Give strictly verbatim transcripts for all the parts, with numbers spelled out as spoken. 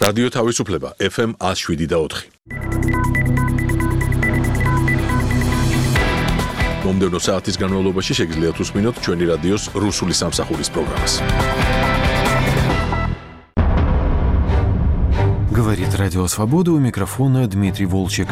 რადიო თავისუფლება ეფ ემ one oh seven და four. მომდევნო საათის განმავლობაში შეგიძლიათ უსმინოთ ჩვენი რადიოს რუსული სამსახურის პროგრამას. Говорит Радио Свобода, у микрофона Дмитрий Волчек.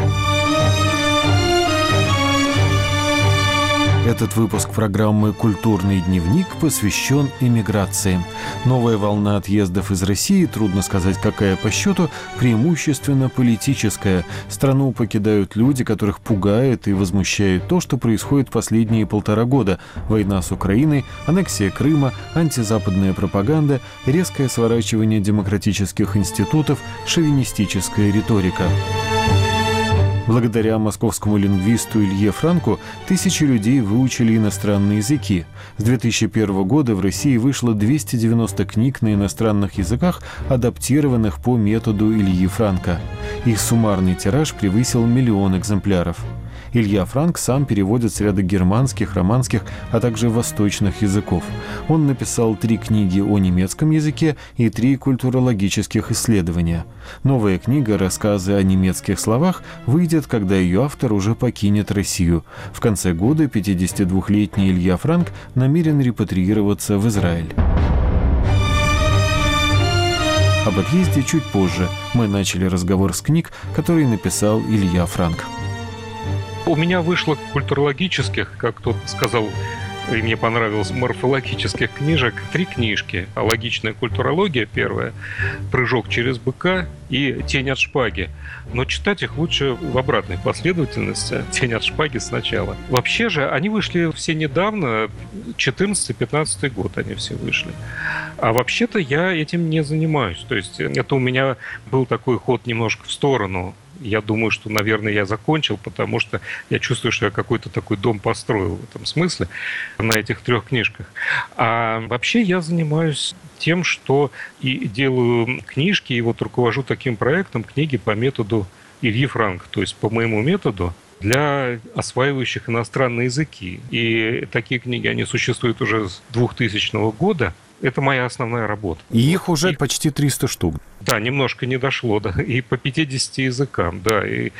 Этот выпуск программы «Культурный дневник» посвящен эмиграции. Новая волна отъездов из России, трудно сказать, какая по счету, преимущественно политическая. Страну покидают люди, которых пугает и возмущает то, что происходит последние полтора года. Война с Украиной, аннексия Крыма, антизападная пропаганда, резкое сворачивание демократических институтов, шовинистическая риторика. Благодаря московскому лингвисту Илье Франку тысячи людей выучили иностранные языки. С две тысячи первого года в России вышло двести девяносто книг на иностранных языках, адаптированных по методу Ильи Франка. Их суммарный тираж превысил миллион экземпляров. Илья Франк сам переводит с ряда германских, романских, а также восточных языков. Он написал три книги о немецком языке и три культурологических исследования. Новая книга «Рассказы о немецких словах» выйдет, когда ее автор уже покинет Россию. В конце года пятидесятидвухлетний Илья Франк намерен репатриироваться в Израиль. Об отъезде чуть позже. Мы начали разговор с книг, которые написал Илья Франк. У меня вышло культурологических, как кто-то сказал, и мне понравилось, морфологических книжек, три книжки. Логичная культурология первая, «Прыжок через быка» и «Тень от шпаги». Но читать их лучше в обратной последовательности. «Тень от шпаги» сначала. Вообще же они вышли все недавно, четырнадцатый-пятнадцатый год они все вышли. А вообще-то я этим не занимаюсь. То есть это у меня был такой ход немножко в сторону. Я думаю, что, наверное, я закончил, потому что я чувствую, что я какой-то такой дом построил в этом смысле на этих трех книжках. А вообще я занимаюсь тем, что и делаю книжки, и вот руковожу таким проектом книги по методу Ильи Франка, то есть по моему методу для осваивающих иностранные языки. И такие книги, они существуют уже с двухтысячного года. Это моя основная работа. И их уже и... почти триста штук. Да, немножко не дошло, да, и по пятидесяти языкам, да. И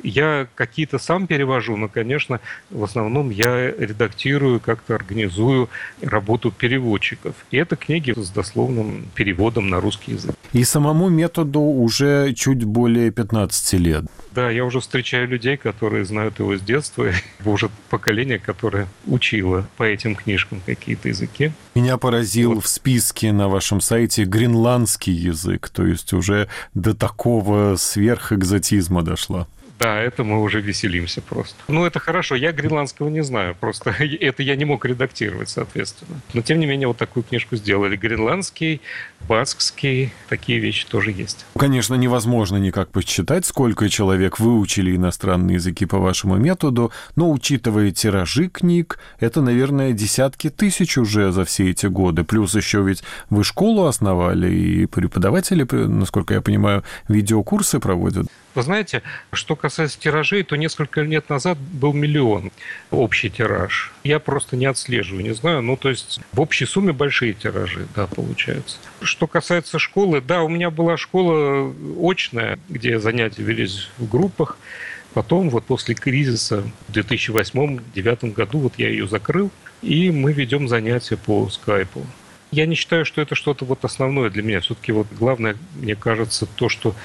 я какие-то сам перевожу, но, конечно, в основном я редактирую, как-то организую работу переводчиков. И это книги с дословным переводом на русский язык. И самому методу уже чуть более пятнадцати лет. Да, я уже встречаю людей, которые знают его с детства, уже поколение, которое учило по этим книжкам какие-то языки. Меня поразил вот. В списке на вашем сайте гренландский язык, то есть уже до такого сверхэкзотизма дошло. Да, это мы уже веселимся просто. Ну, это хорошо, я гренландского не знаю, просто это я не мог редактировать, соответственно. Но, тем не менее, вот такую книжку сделали. Гренландский, баскский, такие вещи тоже есть. Конечно, невозможно никак посчитать, сколько человек выучили иностранные языки по вашему методу, но, учитывая тиражи книг, это, наверное, десятки тысяч уже за все эти годы. Плюс еще ведь вы школу основали, и преподаватели, насколько я понимаю, видеокурсы проводят. Вы знаете, что касается тиражей, то несколько лет назад был миллион общий тираж. Я просто не отслеживаю, не знаю. Ну, то есть в общей сумме большие тиражи, да, получаются. Что касается школы, да, у меня была школа очная, где занятия велись в группах. Потом, вот после кризиса в две тысячи восьмом-две тысячи девятом году, вот я ее закрыл, и мы ведем занятия по скайпу. Я не считаю, что это что-то вот основное для меня. Все-таки вот главное, мне кажется, то, что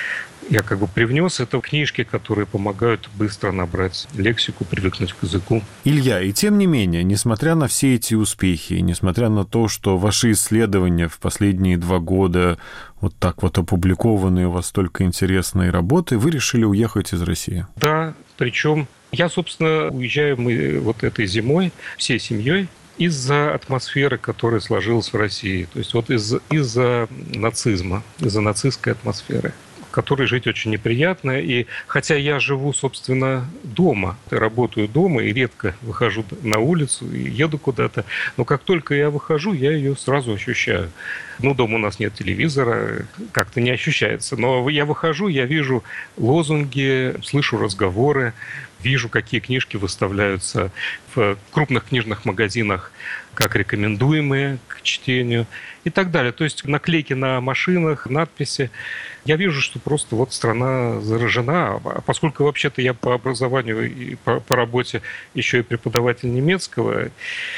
я как бы привнес, это книжки, которые помогают быстро набрать лексику, привыкнуть к языку. Илья, и тем не менее, несмотря на все эти успехи, несмотря на то, что ваши исследования в последние два года вот так вот опубликованы, у вас столько интересной работы, вы решили уехать из России? Да, причем я, собственно, уезжаю мы вот этой зимой всей семьей из-за атмосферы, которая сложилась в России. То есть вот из- из-за нацизма, из-за нацистской атмосферы, в которой жить очень неприятно. И хотя я живу, собственно, дома, работаю дома и редко выхожу на улицу и еду куда-то, но как только я выхожу, я ее сразу ощущаю. Ну, дома у нас нет телевизора, как-то не ощущается. Но я выхожу, я вижу лозунги, слышу разговоры, вижу, какие книжки выставляются в крупных книжных магазинах как рекомендуемые к чтению и так далее. То есть наклейки на машинах, надписи. Я вижу, что просто вот страна заражена. А поскольку вообще-то я по образованию и по, по работе еще и преподаватель немецкого,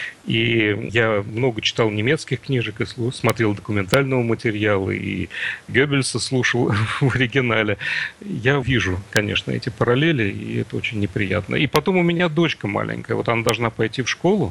и я много читал немецких книжек, и смотрел документального материала, и Геббельса слушал в оригинале. Я вижу, конечно, эти параллели, и это очень неприятно. И потом у меня дочка маленькая, вот она должна пойти в школу,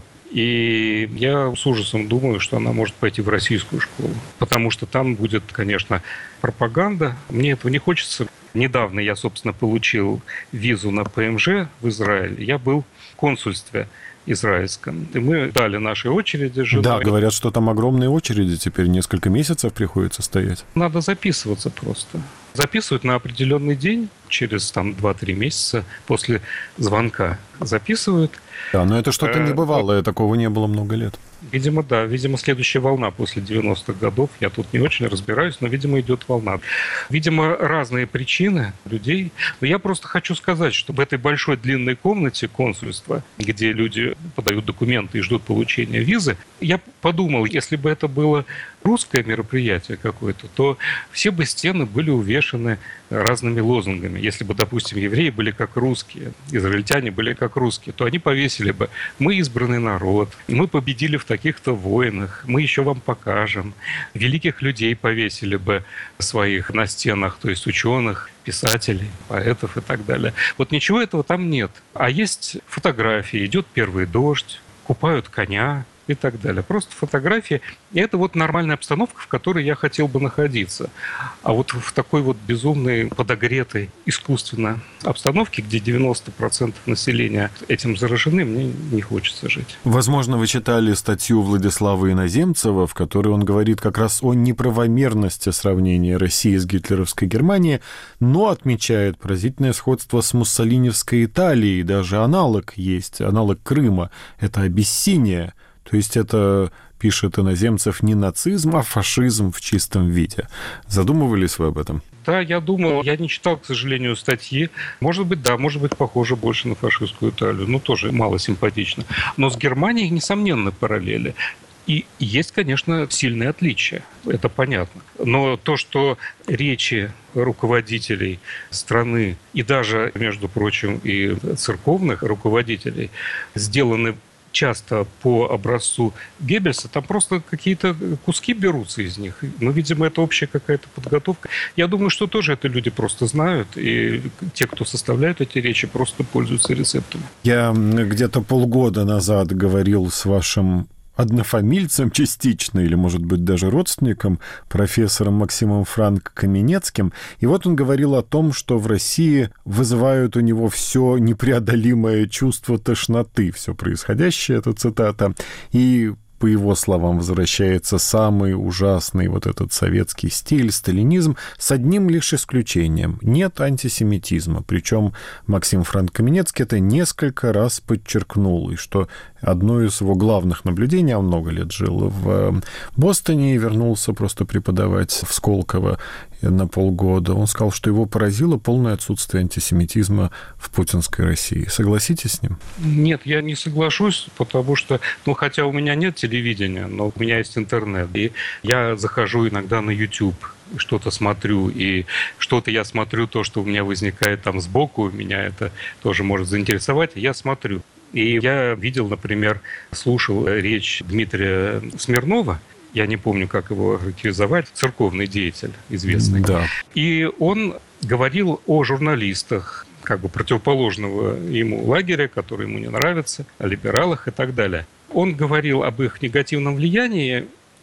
и я с ужасом думаю, что она может пойти в российскую школу, потому что там будет, конечно, пропаганда. Мне этого не хочется. Недавно я, собственно, получил визу на ПМЖ в Израиль. Я был в консульстве израильском. И мы дали нашей очереди с женой. Да, говорят, что там огромные очереди, теперь несколько месяцев приходится стоять. Надо записываться просто. Записывают на определенный день, через там два-три месяца после звонка записывают. Да, но это что-то небывалое, такого не было много лет. Видимо, да. Видимо, следующая волна после девяностых годов. Я тут не очень разбираюсь, но, видимо, идет волна. Видимо, разные причины людей. Но я просто хочу сказать, что в этой большой длинной комнате консульства, где люди подают документы и ждут получения визы, я подумал, если бы это было русское мероприятие какое-то, то все бы стены были увешаны разными лозунгами. Если бы, допустим, евреи были как русские, израильтяне были как русские, то они повесили бы: «Мы избранный народ, мы победили в таких-то войнах, мы еще вам покажем». Великих людей повесили бы своих на стенах, то есть ученых, писателей, поэтов и так далее. Вот ничего этого там нет. А есть фотографии, идет первый дождь, купают коня и так далее. Просто фотографии. И это вот нормальная обстановка, в которой я хотел бы находиться. А вот в такой вот безумной, подогретой, искусственно обстановке, где девяносто процентов населения этим заражены, мне не хочется жить. Возможно, вы читали статью Владислава Иноземцева, в которой он говорит как раз о неправомерности сравнения России с гитлеровской Германией, но отмечает поразительное сходство с муссолиневской Италией. Даже аналог есть, аналог Крыма. Это Абиссиния. То есть это, пишет Иноземцев, не нацизм, а фашизм в чистом виде. Задумывались вы об этом? Да, я думал. Я не читал, к сожалению, статьи. Может быть, да, может быть, похоже больше на фашистскую Италию. Ну, тоже мало симпатично. Но с Германией, несомненно, параллели. И есть, конечно, сильные отличия. Это понятно. Но то, что речи руководителей страны и даже, между прочим, и церковных руководителей сделаны часто по образцу Геббельса, там просто какие-то куски берутся из них. Ну, видимо, это общая какая-то подготовка. Я думаю, что тоже это люди просто знают, и те, кто составляют эти речи, просто пользуются рецептами. Я где-то полгода назад говорил с вашим однофамильцем частично, или, может быть, даже родственником, профессором Максимом Франк Каменецким. И вот он говорил о том, что в России вызывают у него все непреодолимое чувство тошноты, все происходящее, это цитата. И по его словам, возвращается самый ужасный вот этот советский стиль, сталинизм, с одним лишь исключением. Нет антисемитизма. Причем Максим Франк Каменецкий это несколько раз подчеркнул, и что одно из его главных наблюдений, он много лет жил в Бостоне и вернулся просто преподавать в Сколково на полгода. Он сказал, что его поразило полное отсутствие антисемитизма в путинской России. Согласитесь с ним? Нет, я не соглашусь, потому что, ну, хотя у меня нет телевидения, но у меня есть интернет, и я захожу иногда на YouTube, что-то смотрю, и что-то я смотрю, то, что у меня возникает там сбоку, меня это тоже может заинтересовать, и я смотрю. И я видел, например, слушал речь Дмитрия Смирнова, я не помню, как его характеризовать, церковный деятель известный. Да. И он говорил о журналистах, как бы противоположного ему лагеря, который ему не нравится, о либералах и так далее. Он говорил об их негативном влиянии,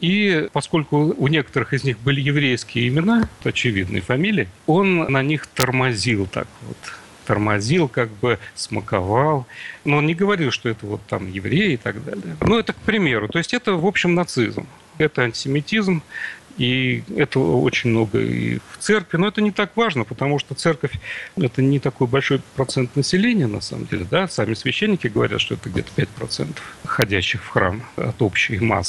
и поскольку у некоторых из них были еврейские имена, это очевидные фамилии, он на них тормозил так вот. Тормозил, как бы смаковал. Но он не говорил, что это вот там евреи и так далее. Ну, это к примеру. То есть это, в общем, нацизм. Это антисемитизм. И это очень много и в церкви. Но это не так важно, потому что церковь – это не такой большой процент населения, на самом деле. Да? Сами священники говорят, что это где-то пять процентов ходящих в храм от общей массы.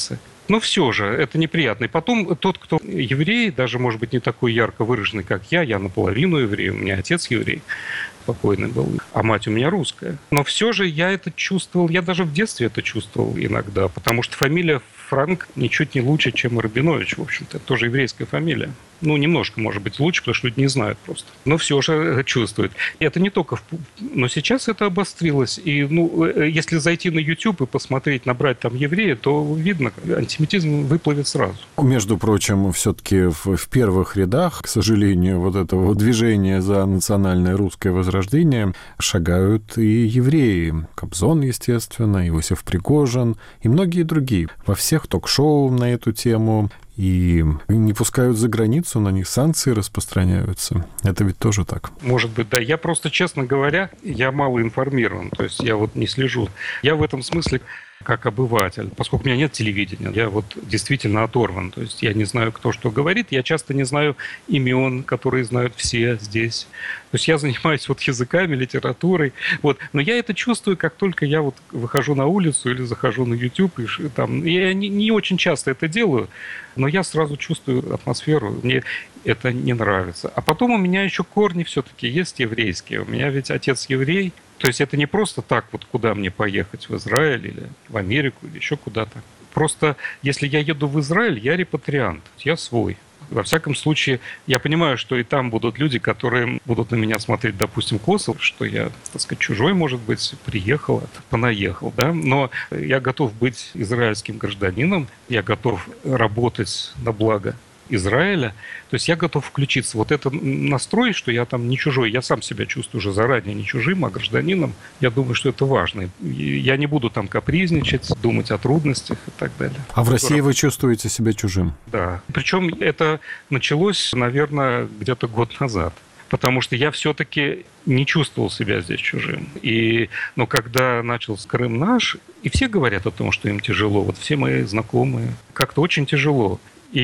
Но все же это неприятно. И потом тот, кто еврей, даже, может быть, не такой ярко выраженный, как я, я наполовину еврей, у меня отец еврей, покойный был, а мать у меня русская. Но все же я это чувствовал, я даже в детстве это чувствовал иногда, потому что фамилия Франк ничуть не лучше, чем Рабинович, в общем-то. Это тоже еврейская фамилия. Ну, немножко, может быть, лучше, потому что люди не знают просто. Но все же чувствуют. И это не только... В... Но сейчас это обострилось. И, ну, если зайти на YouTube и посмотреть, набрать там еврея, то видно, антисемитизм выплывет сразу. Между прочим, все-таки в, в первых рядах, к сожалению, вот этого движения за национальное русское возрождение шагают и евреи. Кобзон, естественно, Иосиф Пригожин и многие другие. Во всех ток-шоу на эту тему, и не пускают за границу, на них санкции распространяются. Это ведь тоже так. Может быть, да. Я просто, честно говоря, я мало информирован, то есть я вот не слежу. Я в этом смысле как обыватель, поскольку у меня нет телевидения, я вот действительно оторван, то есть я не знаю, кто что говорит, я часто не знаю имен, которые знают все здесь. То есть я занимаюсь вот языками, литературой, вот. Но я это чувствую, как только я вот выхожу на улицу или захожу на YouTube, и там, я не, не очень часто это делаю, но я сразу чувствую атмосферу, мне это не нравится. А потом у меня еще корни все-таки есть еврейские, у меня ведь отец еврей. То есть это не просто так, вот куда мне поехать, в Израиль или в Америку, или еще куда-то. Просто если я еду в Израиль, я репатриант, я свой. Во всяком случае, я понимаю, что и там будут люди, которые будут на меня смотреть, допустим, косо, что я, так сказать, чужой, может быть, приехал, понаехал, да, но я готов быть израильским гражданином, я готов работать на благо Израиля, то есть я готов включиться. Вот этот настрой, что я там не чужой, я сам себя чувствую уже заранее не чужим, а гражданином, я думаю, что это важно. Я не буду там капризничать, думать о трудностях и так далее. А в России вы чувствуете себя чужим? Да. Причем это началось, наверное, где-то год назад. Потому что я все-таки не чувствовал себя здесь чужим. И, но когда начался Крым наш, и все говорят о том, что им тяжело, вот все мои знакомые, как-то очень тяжело.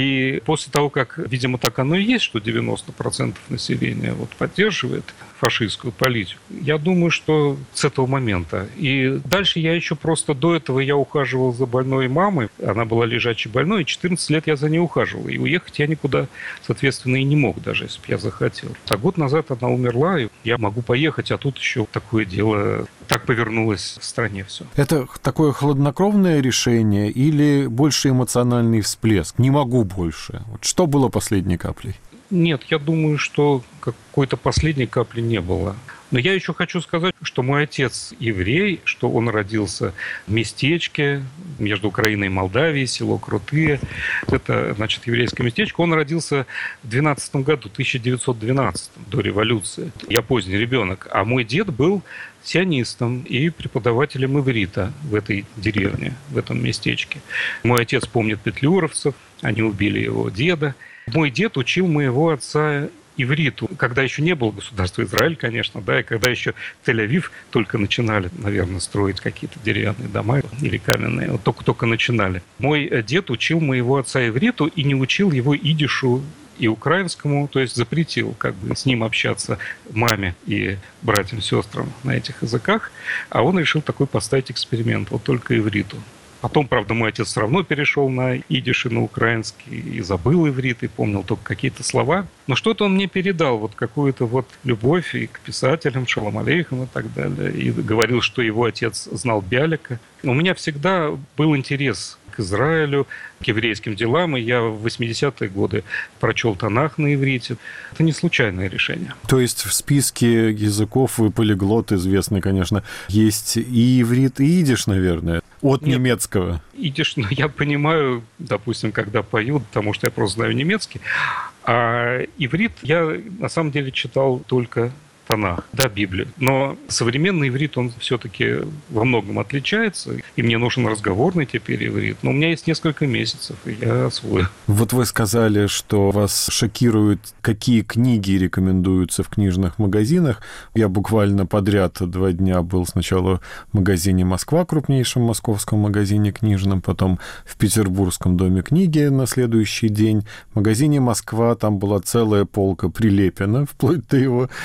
И после того, как, видимо, так оно и есть, что девяносто процентов населения вот поддерживает фашистскую политику, я думаю, что с этого момента. И дальше я еще просто до этого я ухаживал за больной мамой. Она была лежачей больной, и четырнадцать лет я за ней ухаживал. И уехать я никуда, соответственно, и не мог, даже если бы я захотел. А год назад она умерла, и я могу поехать, а тут еще такое дело. Так повернулось в стране все. Это такое хладнокровное решение или больше эмоциональный всплеск? Не могу больше. Вот что было последней каплей? Нет, я думаю, что какой-то последней капли не было. Но я еще хочу сказать, что мой отец еврей, что он родился в местечке между Украиной и Молдавией, село Крутые. Это, значит, еврейское местечко. Он родился в двенадцатом году, тысяча девятьсот двенадцатом, до революции. Я поздний ребенок. А мой дед был сионистом и преподавателем иврита в этой деревне, в этом местечке. Мой отец помнит петлюровцев, они убили его деда. Мой дед учил моего отца ивриту, когда еще не было государства Израиль, конечно, да, и когда еще Тель-Авив только начинали, наверное, строить какие-то деревянные дома или каменные, вот только-только начинали. Мой дед учил моего отца ивриту и не учил его идишу и украинскому, то есть запретил как бы с ним общаться маме и братьям, сестрам на этих языках, а он решил такой поставить эксперимент, вот только ивриту. Потом, правда, мой отец все равно перешел на идиш и на украинский и забыл иврит, и помнил только какие-то слова. Но что-то он мне передал, вот какую-то вот любовь и к писателям, шалом алейхам и так далее. И говорил, что его отец знал Бялика. У меня всегда был интерес к Израилю, к еврейским делам, и я в восьмидесятые годы прочел Танах на иврите. Это не случайное решение. То есть в списке языков вы полиглот известный, конечно, есть и иврит, и идиш, наверное, от Нет, немецкого. Идиш, ну, я понимаю, допустим, когда пою, потому что я просто знаю немецкий, а иврит я на самом деле читал только Танах, да, Библию. Но современный иврит, он все-таки во многом отличается, и мне нужен разговорный теперь иврит. Но у меня есть несколько месяцев, и я освою. Вот вы сказали, что вас шокирует, какие книги рекомендуются в книжных магазинах. Я буквально подряд два дня был сначала в магазине «Москва», крупнейшем московском магазине книжном, потом в Петербургском доме книги на следующий день. В магазине «Москва» там была целая полка Прилепина, вплоть до его биографии.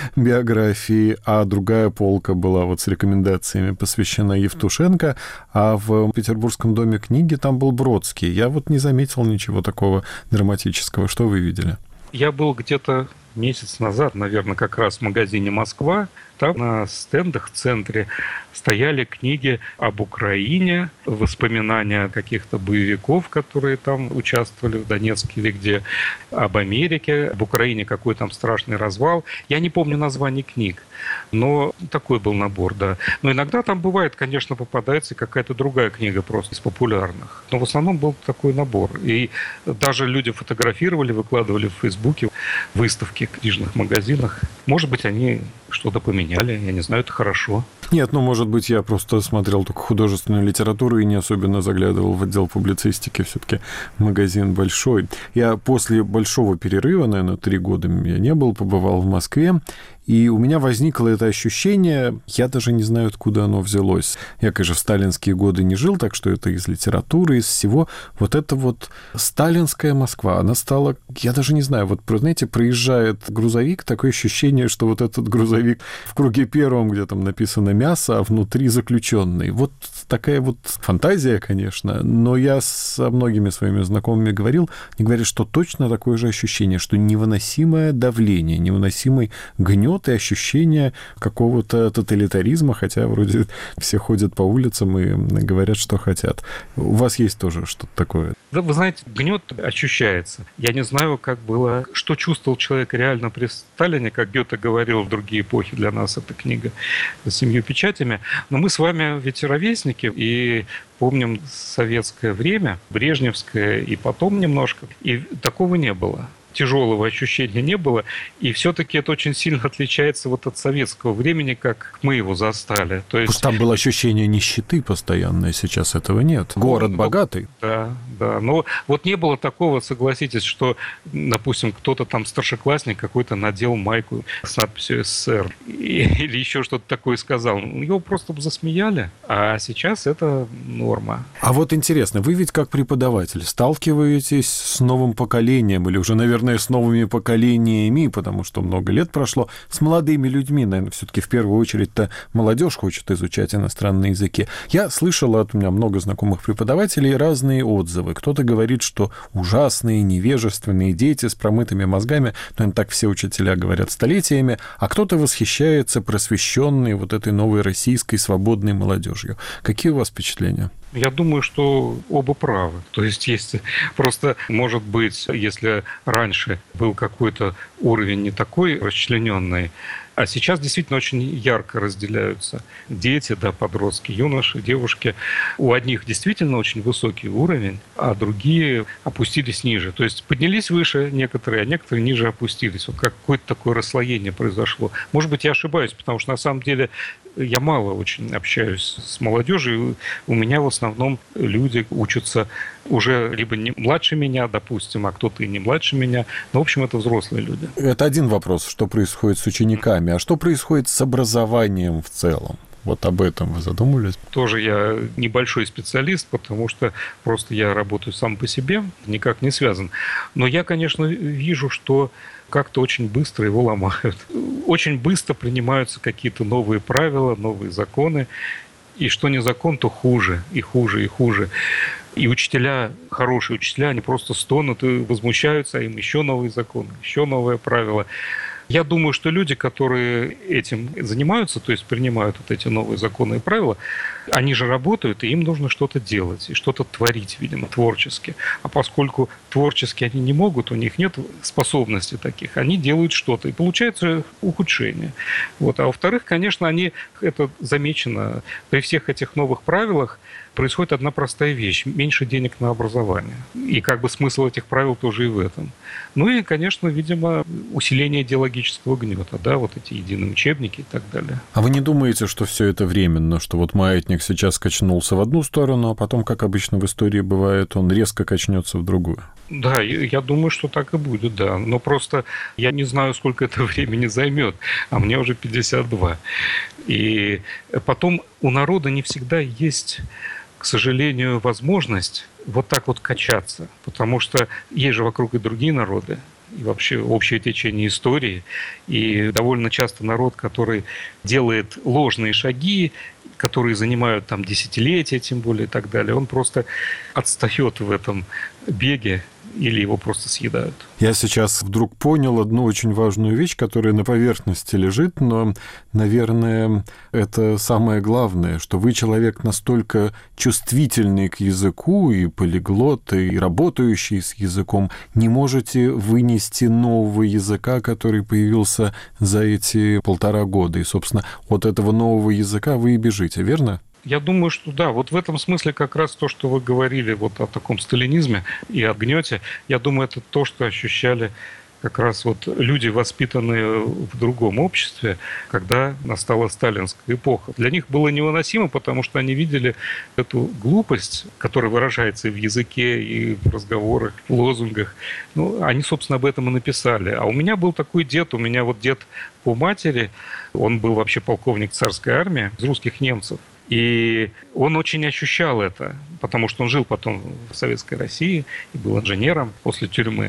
биографии, а другая полка была вот с рекомендациями посвящена Евтушенко, а в Петербургском доме книги там был Бродский. Я вот не заметил ничего такого драматического. Что вы видели? Я был где-то месяц назад, наверное, как раз в магазине «Москва». Там на стендах в центре стояли книги об Украине, воспоминания каких-то боевиков, которые там участвовали в Донецке или где, об Америке, об Украине, какой там страшный развал. Я не помню названий книг, но такой был набор, да. Но иногда там бывает, конечно, попадается какая-то другая книга просто из популярных. Но в основном был такой набор. И даже люди фотографировали, выкладывали в Фейсбуке выставки в книжных магазинах. Может быть, они что-то поменяли, я не знаю, это хорошо. Нет, ну, может быть, я просто смотрел только художественную литературу и не особенно заглядывал в отдел публицистики. Все-таки магазин большой. Я после большого перерыва, наверное, три года я не был, побывал в Москве, и у меня возникло это ощущение, я даже не знаю, откуда оно взялось. Я, конечно, в сталинские годы не жил, так что это из литературы, из всего. Вот это вот сталинская Москва, она стала, я даже не знаю, вот, знаете, проезжает грузовик, такое ощущение, что вот этот грузовик в круге первом, где там написано «мясо», а внутри заключенный. Вот такая вот фантазия, конечно, но я со многими своими знакомыми говорил, они говорят, что точно такое же ощущение, что невыносимое давление, невыносимый гнет и ощущение какого-то тоталитаризма, хотя вроде все ходят по улицам и говорят, что хотят. У вас есть тоже что-то такое? Да, вы знаете, гнет ощущается. Я не знаю, как было, что чувствовал человек реально при Сталине, как Гёте говорил в другие эпохи, для нас эта книга с семью печатями. Но мы с вами ведь ровесники и помним советское время, брежневское и потом немножко, и такого не было. Тяжелого ощущения не было, и все-таки это очень сильно отличается вот от советского времени, как мы его застали. То есть... Там было ощущение нищеты постоянное, сейчас этого нет. Город ну, богатый. Да, да, но вот не было такого, согласитесь, что, допустим, кто-то там старшеклассник какой-то надел майку с надписью «СССР» или еще что-то такое сказал. Его просто засмеяли, а сейчас это норма. А вот интересно, вы ведь как преподаватель сталкиваетесь с новым поколением или уже, наверное, с новыми поколениями, потому что много лет прошло, с молодыми людьми, наверное, все-таки в первую очередь-то молодежь хочет изучать иностранные языки. Я слышал от меня много знакомых преподавателей разные отзывы. Кто-то говорит, что ужасные, невежественные дети с промытыми мозгами, наверное, так все учителя говорят столетиями, а кто-то восхищается просвещенной вот этой новой российской свободной молодежью. Какие у вас впечатления? Я думаю, что оба правы. То есть, есть просто, может быть, если раньше был какой-то уровень не такой расчлененный, а сейчас действительно очень ярко разделяются дети, да, подростки, юноши, девушки. У одних действительно очень высокий уровень, а другие опустились ниже. То есть поднялись выше некоторые, а некоторые ниже опустились. Вот какое-то такое расслоение произошло. Может быть, я ошибаюсь, потому что на самом деле я мало очень общаюсь с молодежью. У меня в основном люди учатся уже либо не младше меня, допустим, а кто-то и не младше меня. Но, в общем, это взрослые люди. Это один вопрос, что происходит с учениками. А что происходит с образованием в целом? Вот об этом вы задумывались? Тоже я небольшой специалист, потому что просто я работаю сам по себе, никак не связан. Но я, конечно, вижу, что как-то очень быстро его ломают. Очень быстро принимаются какие-то новые правила, новые законы. И что не закон, то хуже, и хуже, и хуже. И учителя, хорошие учителя, они просто стонут и возмущаются, а им еще новые законы, еще новые правила. Я думаю, что люди, которые этим занимаются, то есть принимают вот эти новые законы и правила, они же работают, и им нужно что-то делать, и что-то творить, видимо, творчески. А поскольку творчески они не могут, у них нет способностей таких, они делают что-то, и получается ухудшение. Вот. А во-вторых, конечно, они, это замечено, при всех этих новых правилах происходит одна простая вещь – меньше денег на образование. И как бы смысл этих правил тоже и в этом. Ну и, конечно, видимо, усиление идеологического гнета, да, вот эти единые учебники и так далее. А вы не думаете, что все это временно, что вот маятник сейчас качнулся в одну сторону, а потом, как обычно в истории бывает, он резко качнется в другую? Да, я думаю, что так и будет, да. Но просто я не знаю, сколько это времени займет, а мне уже пятьдесят два. И потом у народа не всегда есть, к сожалению, возможность вот так вот качаться, потому что есть же вокруг и другие народы, и вообще общее течение истории. И довольно часто народ, который делает ложные шаги, которые занимают там десятилетия, тем более и так далее, он просто отстает в этом беге или его просто съедают. Я сейчас вдруг понял одну очень важную вещь, которая на поверхности лежит, но, наверное, это самое главное, что вы человек настолько чувствительный к языку, и полиглот, и работающий с языком, не можете вынести нового языка, который появился за эти полтора года. И, собственно, от этого нового языка вы и бежите, верно? Я думаю, что да, вот в этом смысле как раз то, что вы говорили вот о таком сталинизме и о гнете, я думаю, это то, что ощущали как раз вот люди, воспитанные в другом обществе, когда настала сталинская эпоха. Для них было невыносимо, потому что они видели эту глупость, которая выражается и в языке, и в разговорах, в лозунгах. Ну, они, собственно, об этом и написали. А у меня был такой дед, у меня вот дед по матери, он был вообще полковник царской армии из русских немцев. И он очень ощущал это, потому что он жил потом в Советской России и был инженером после тюрьмы.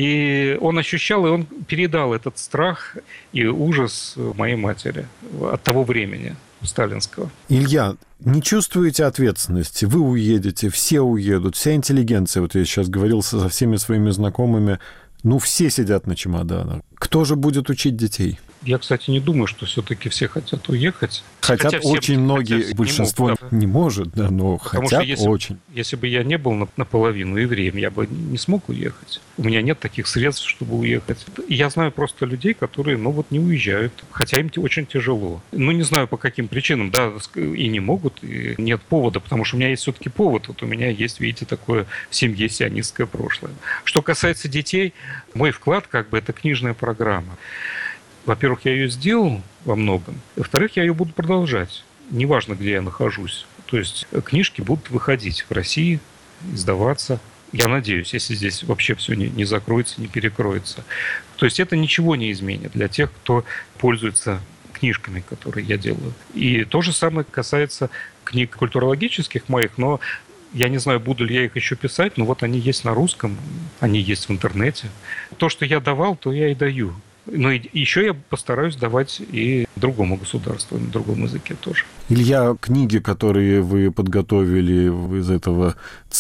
И он ощущал, и он передал этот страх и ужас моей матери от того времени сталинского. Илья, не чувствуете ответственности? Вы уедете, все уедут, вся интеллигенция, вот я сейчас говорил со всеми своими знакомыми, ну, все сидят на чемоданах. Кто же будет учить детей? Я, кстати, не думаю, что все-таки все хотят уехать. Хотят хотя очень все, многие, хотя большинство не, могут, да. не может, да, но Потому хотят что если, очень. Если бы я не был наполовину евреем, я бы не смог уехать. У меня нет таких средств, чтобы уехать. И я знаю просто людей, которые, ну вот, не уезжают, хотя им очень тяжело. Ну, не знаю, по каким причинам, да, и не могут, и нет повода, потому что у меня есть все-таки повод. Вот у меня есть, видите, такое в семье сионистское прошлое. Что касается детей, мой вклад, как бы, это книжная программа. Во-первых, я ее сделал во многом. Во-вторых, я ее буду продолжать. Неважно, где я нахожусь. То есть книжки будут выходить в России, издаваться. Я надеюсь, если здесь вообще все не, не закроется, не перекроется. То есть это ничего не изменит для тех, кто пользуется книжками, которые я делаю. И то же самое касается книг культурологических моих, но я не знаю, буду ли я их еще писать, но вот они есть на русском, они есть в интернете. То, что я давал, то я и даю. Но еще я постараюсь давать и другому государству, на другом языке тоже. Илья, книги, которые вы подготовили из этого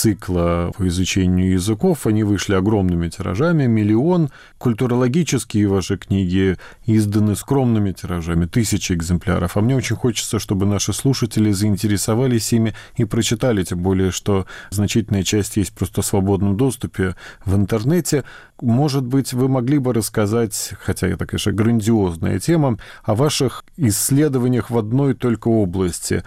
цикла по изучению языков, они вышли огромными тиражами, миллион. Культурологические ваши книги изданы скромными тиражами, тысячи экземпляров. А мне очень хочется, чтобы наши слушатели заинтересовались ими и прочитали, тем более, что значительная часть есть просто в свободном доступе в интернете. Может быть, вы могли бы рассказать, хотя это, конечно, грандиозная тема, о ваших исследованиях в одной только области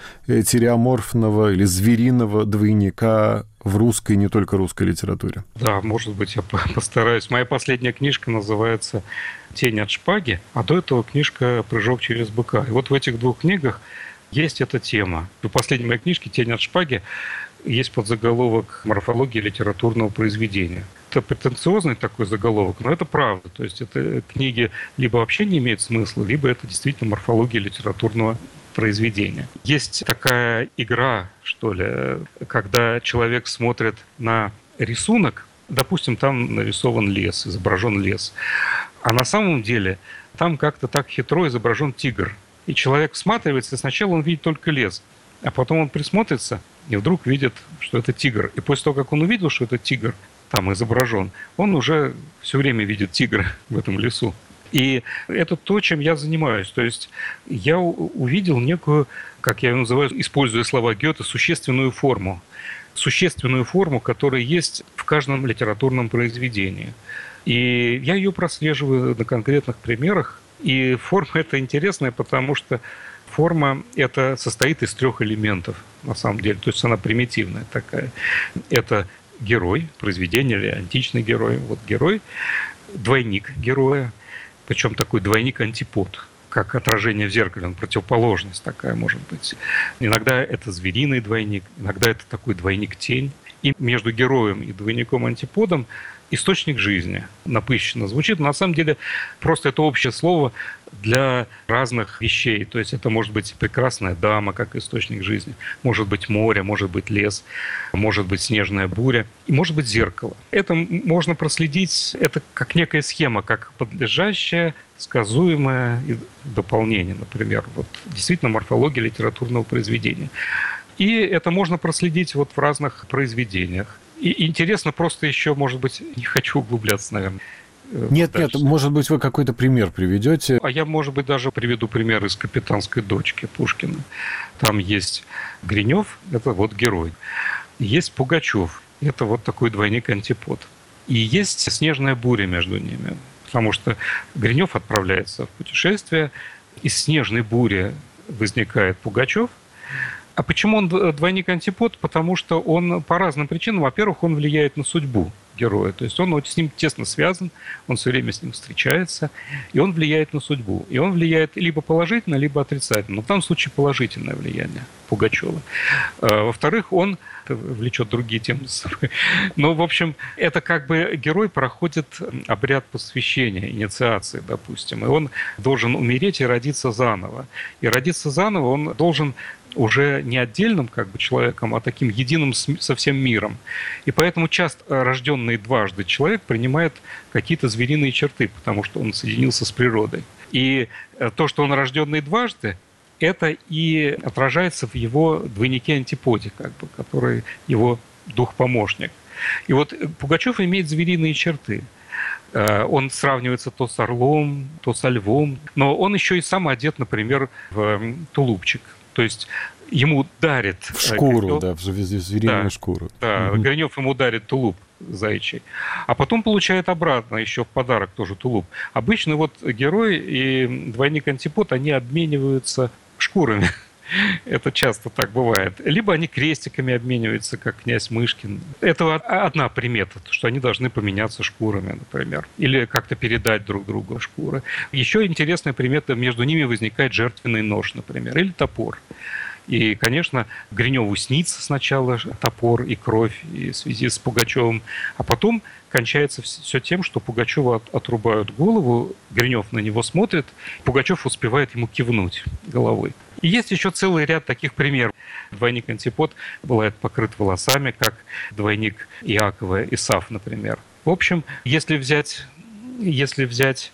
тиреоморфного или звериного двойника в русской, не только русской литературе. Да, может быть, я постараюсь. Моя последняя книжка называется «Тень от шпаги», а до этого книжка «Прыжок через быка». И вот в этих двух книгах есть эта тема. В последней моей книжке «Тень от шпаги» есть подзаголовок «Морфология литературного произведения». Это претенциозный такой заголовок, но это правда. То есть это книги либо вообще не имеют смысла, либо это действительно морфология литературного произведения. Есть такая игра, что ли, когда человек смотрит на рисунок, допустим, там нарисован лес, изображен лес, а на самом деле там как-то так хитро изображен тигр. И человек всматривается, и сначала он видит только лес, а потом он присмотрится и вдруг видит, что это тигр. И после того, как он увидел, что это тигр там изображен, он уже все время видит тигра в этом лесу. И это то, чем я занимаюсь. То есть я увидел некую, как я ее называю, используя слова Гёте, существенную форму. Существенную форму, которая есть в каждом литературном произведении. И я ее прослеживаю на конкретных примерах. И форма эта интересная, потому что форма эта состоит из трех элементов, на самом деле. То есть она примитивная такая. Это герой, произведение или античный герой. Вот герой, двойник героя. Причем такой двойник-антипод, как отражение в зеркале, он противоположность такая может быть. Иногда это звериный двойник, иногда это такой двойник-тень. И между героем и двойником-антиподом источник жизни. Напыщенно звучит, но на самом деле просто это общее слово для разных вещей. То есть это может быть прекрасная дама, как источник жизни, может быть море, может быть лес, может быть снежная буря, и может быть зеркало. Это можно проследить, это как некая схема, как подлежащее, сказуемое дополнение, например. Вот действительно морфология литературного произведения. И это можно проследить вот в разных произведениях. И интересно просто еще, может быть, не хочу углубляться, наверное. Нет, дальше. Нет, может быть, вы какой-то пример приведете. А я, может быть, даже приведу пример из «Капитанской дочки» Пушкина. Там есть Гринев, это вот герой. Есть Пугачев, это вот такой двойник-антипод. И есть снежная буря между ними, потому что Гринев отправляется в путешествие, из снежной бури возникает Пугачев. А почему он двойник-антипод? Потому что он по разным причинам. Во-первых, он влияет на судьбу героя. То есть он с ним тесно связан, он все время с ним встречается, и он влияет на судьбу. И он влияет либо положительно, либо отрицательно. Но в данном случае положительное влияние Пугачева. Во-вторых, он влечет другие темы с собой. Но, в общем, это как бы герой проходит обряд посвящения, инициации, допустим. И он должен умереть и родиться заново. И родиться заново он должен уже не отдельным как бы человеком, а таким единым со всем миром. И поэтому часто рожденный дважды человек принимает какие-то звериные черты, потому что он соединился с природой. И то, что он рожденный дважды, это и отражается в его двойнике-антиподе, как бы, который его дух-помощник. И вот Пугачев имеет звериные черты. Он сравнивается то с орлом, то со львом, но он еще и сам одет, например, в тулупчик. То есть ему дарит... В шкуру, Гринев, да, в звериную да, шкуру. Да, угу. Гринев ему дарит тулуп заячий, а потом получает обратно еще в подарок тоже тулуп. Обычно вот герой и двойник-антипод, они обмениваются шкурами. Это часто так бывает. Либо они крестиками обмениваются, как князь Мышкин. Это одна примета, что они должны поменяться шкурами, например. Или как-то передать друг другу шкуры. Еще интересная примета, между ними возникает жертвенный нож, например, или топор. И, конечно, Гриневу снится сначала топор и кровь и в связи с Пугачевым, а потом кончается все тем, что Пугачеву отрубают голову, Гринев на него смотрит, Пугачев успевает ему кивнуть головой. И есть еще целый ряд таких примеров. Двойник-антипод бывает покрыт волосами, как двойник Иакова Исав, например. В общем, если взять, если взять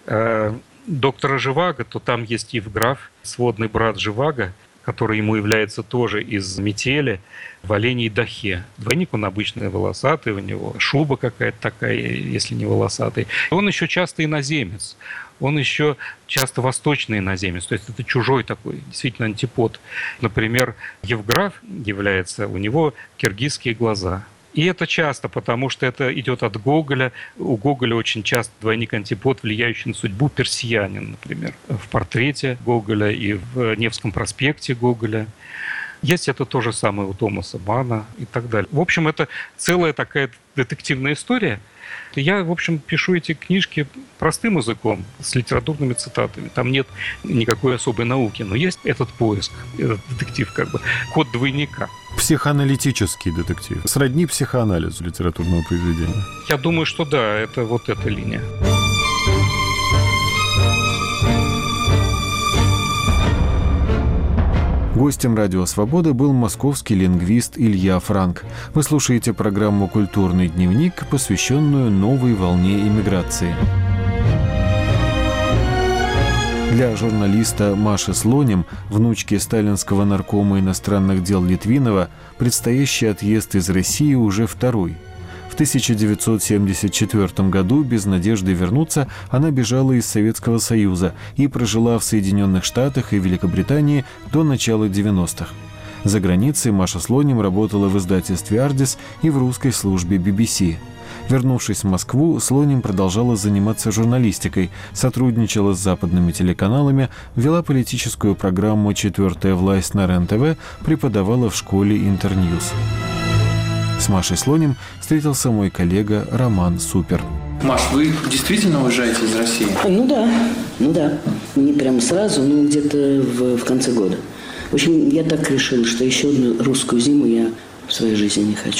э, доктора Живаго, то там есть Евграф, сводный брат Живаго, который ему является тоже из метели, в оленей дахе. Двойник он обычно волосатый, у него шуба какая-то такая, если не волосатый. Он еще часто иноземец, он еще часто восточный иноземец, то есть это чужой такой, действительно антипод. Например, Евграф является, у него киргизские глаза. И это часто, потому что это идет от Гоголя. У Гоголя очень часто двойник-антипод, влияющий на судьбу, персиянин, например. В портрете Гоголя и в Невском проспекте Гоголя. Есть это то же самое у Томаса Манна и так далее. В общем, это целая такая детективная история. Я, в общем, пишу эти книжки простым языком, с литературными цитатами. Там нет никакой особой науки, но есть этот поиск, этот детектив, как бы, код двойника. Психоаналитический детектив. Сродни психоанализу литературного произведения. Я думаю, что да, это вот эта линия. Гостем «Радио Свобода» был московский лингвист Илья Франк. Вы слушаете программу «Культурный дневник», посвященную новой волне иммиграции. Для журналиста Маши Слоним, внучки сталинского наркома иностранных дел Литвинова, предстоящий отъезд из России уже второй. В тысяча девятьсот семьдесят четвёртом году без надежды вернуться она бежала из Советского Союза и прожила в Соединенных Штатах и Великобритании до начала девяностых. За границей Маша Слоним работала в издательстве «Ардис» и в русской службе би би си. Вернувшись в Москву, Слоним продолжала заниматься журналистикой, сотрудничала с западными телеканалами, вела политическую программу «Четвертая власть» на РЕН-ТВ, преподавала в школе «Интерньюз». С Машей Слоним встретился мой коллега Роман Супер. Маш, вы действительно уезжаете из России? Ну да, ну да. Не прямо сразу, но где-то в, в конце года. В общем, я так решил, что еще одну русскую зиму я в своей жизни не хочу.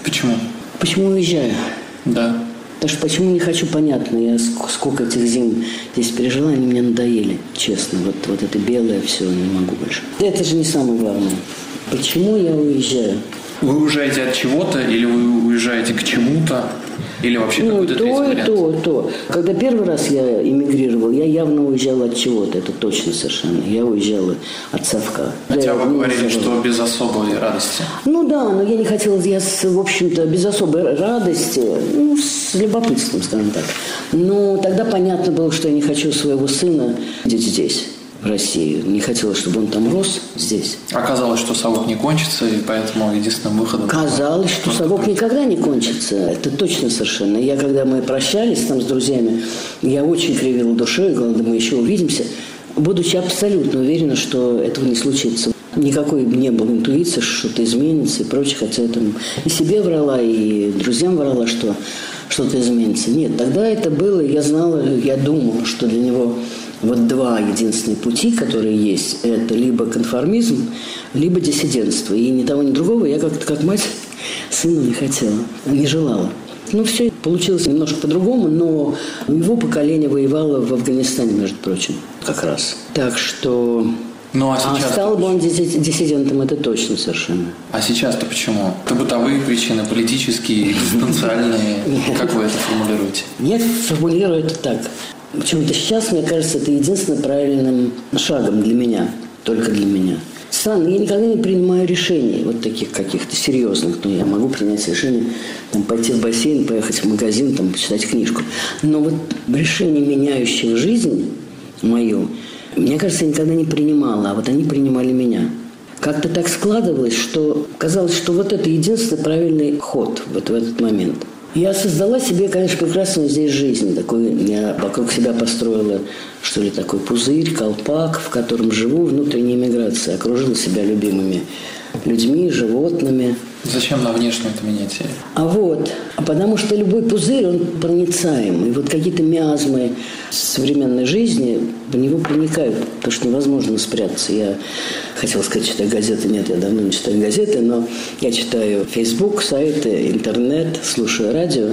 Почему? Почему уезжаю? Да. Потому что почему не хочу, понятно. Я сколько этих зим здесь пережила, они мне надоели, честно. Вот, вот это белое все, не могу больше. Это же не самое главное. Почему я уезжаю? Вы уезжаете от чего-то или вы уезжаете к чему-то? Или вообще Ну, какой-то то третий и вариант? то, то. Когда первый раз я эмигрировала, я явно уезжала от чего-то, это точно совершенно. Я уезжала от совка. Хотя Я вы говорили, уезжала. что без особой радости. Ну да, но я не хотела, я, с, в общем-то, без особой радости, ну, с любопытством, скажем так. Но тогда понятно было, что я не хочу своего сына видеть здесь, в России. Не хотела, чтобы он там рос здесь. Оказалось, что совок не кончится, и поэтому единственным выходом... Казалось, что совок никогда не кончится. Это точно совершенно. Я, когда мы прощались там с друзьями, я очень кривила душой, говорила, мы еще увидимся, будучи абсолютно уверена, что этого не случится. Никакой не было интуиции, что что-то изменится и прочее. Хотя я там и себе врала, и друзьям врала, что что-то изменится. Нет, тогда это было, я знала, я думала, что для него вот два единственные пути, которые есть, это либо конформизм, либо диссидентство. И ни того, ни другого я как-то как мать сына не хотела, не желала. Ну, все получилось немножко по-другому, но его поколение воевало в Афганистане, между прочим, как раз. Так что... Ну, а сейчас... А стал бы он диссидентом, это точно совершенно. А сейчас-то почему? Это бытовые причины, политические, экзистенциальные. Как вы это формулируете? Я формулирую это так. Почему-то сейчас, мне кажется, это единственным правильным шагом для меня. Только для меня. Странно, я никогда не принимаю решений вот таких каких-то серьезных. Ну, я могу принять решение там, пойти в бассейн, поехать в магазин, там, почитать книжку. Но вот решение, меняющее жизнь мою, мне кажется, я никогда не принимала, а вот они принимали меня. Как-то так складывалось, что казалось, что вот это единственный правильный ход вот в этот момент. Я создала себе, конечно, прекрасную здесь жизнь. Такой, я вокруг себя построила, что ли, такой пузырь, колпак, в котором живу, внутренняя миграция. Окружила себя любимыми людьми, животными. Зачем на внешнее это менять? А вот, а потому что любой пузырь, он проницаем. И вот какие-то миазмы современной жизни в него проникают, потому что невозможно спрятаться. Я хотела сказать, читаю газеты. Нет, я давно не читаю газеты, но я читаю Facebook, сайты, интернет, слушаю радио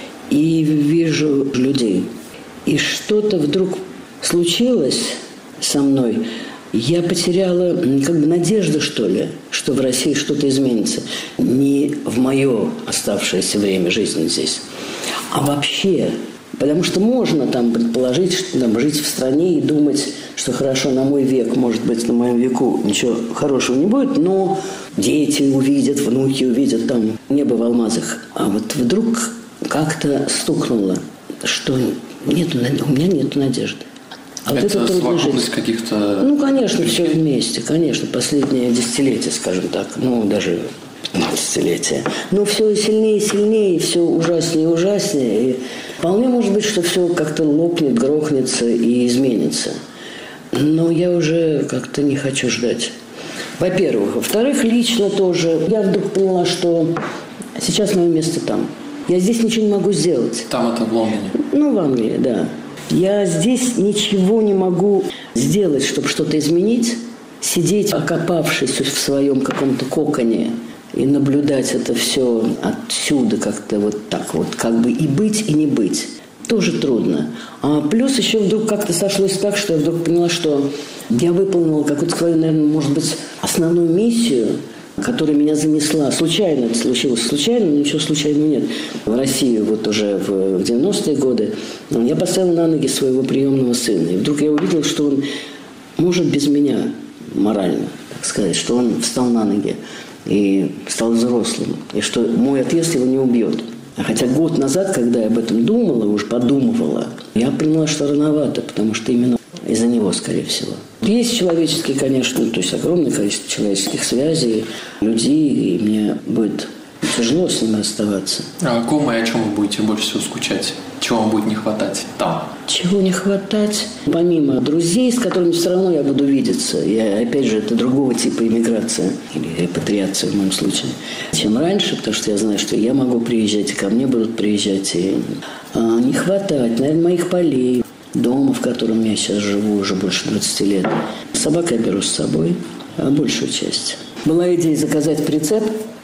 и вижу людей. И что-то вдруг случилось со мной. Я потеряла как бы надежду, что ли, что в России что-то изменится. Не в мое оставшееся время жизни здесь, а вообще. Потому что можно там предположить, что там, жить в стране и думать, что хорошо, на мой век, может быть, на моем веку ничего хорошего не будет, но дети увидят, внуки увидят там небо в алмазах. А вот вдруг как-то стукнуло, что нету, у меня нет надежды. А вот это это совокупность каких-то... Ну, конечно, все вместе. Конечно, последнее десятилетие, скажем так. Ну, даже пятнадцатилетие. Но все сильнее и сильнее, все ужаснее и ужаснее. И вполне может быть, что все как-то лопнет, грохнется и изменится. Но я уже как-то не хочу ждать. Во-первых. Во-вторых, лично тоже. Я вдруг поняла, что сейчас мое место там. Я здесь ничего не могу сделать. Там это в Лондоне? Ну, в Англии, да. Я здесь ничего не могу сделать, чтобы что-то изменить. Сидеть, окопавшись в своем каком-то коконе и наблюдать это все отсюда как-то вот так вот, как бы и быть, и не быть, тоже трудно. А плюс еще вдруг как-то сошлось так, что я вдруг поняла, что я выполнила какую-то свою, наверное, может быть, основную миссию, которая меня занесла. Случайно это случилось, случайно, но ничего случайного нет. В Россию вот уже в девяностые годы я поставила на ноги своего приемного сына. И вдруг я увидела, что он может без меня морально, так сказать, что он встал на ноги и стал взрослым. И что мой отъезд его не убьет. Хотя год назад, когда я об этом думала, уже подумывала, я поняла, что рановато, потому что именно из-за него, скорее всего. Есть человеческие, конечно, то есть огромное количество человеческих связей, людей, и мне будет тяжело с ними оставаться. А о ком и о чем вы будете больше всего скучать? Чего вам будет не хватать там? Чего не хватать? Помимо друзей, с которыми все равно я буду видеться, я, опять же, это другого типа иммиграция, или репатриация в моем случае, чем раньше, потому что я знаю, что я могу приезжать, и ко мне будут приезжать. И, а, не хватать, наверное, моих полей, дома, в котором я сейчас живу уже больше двадцати лет. Собак я беру с собой, а большую часть. Была идея заказать прицеп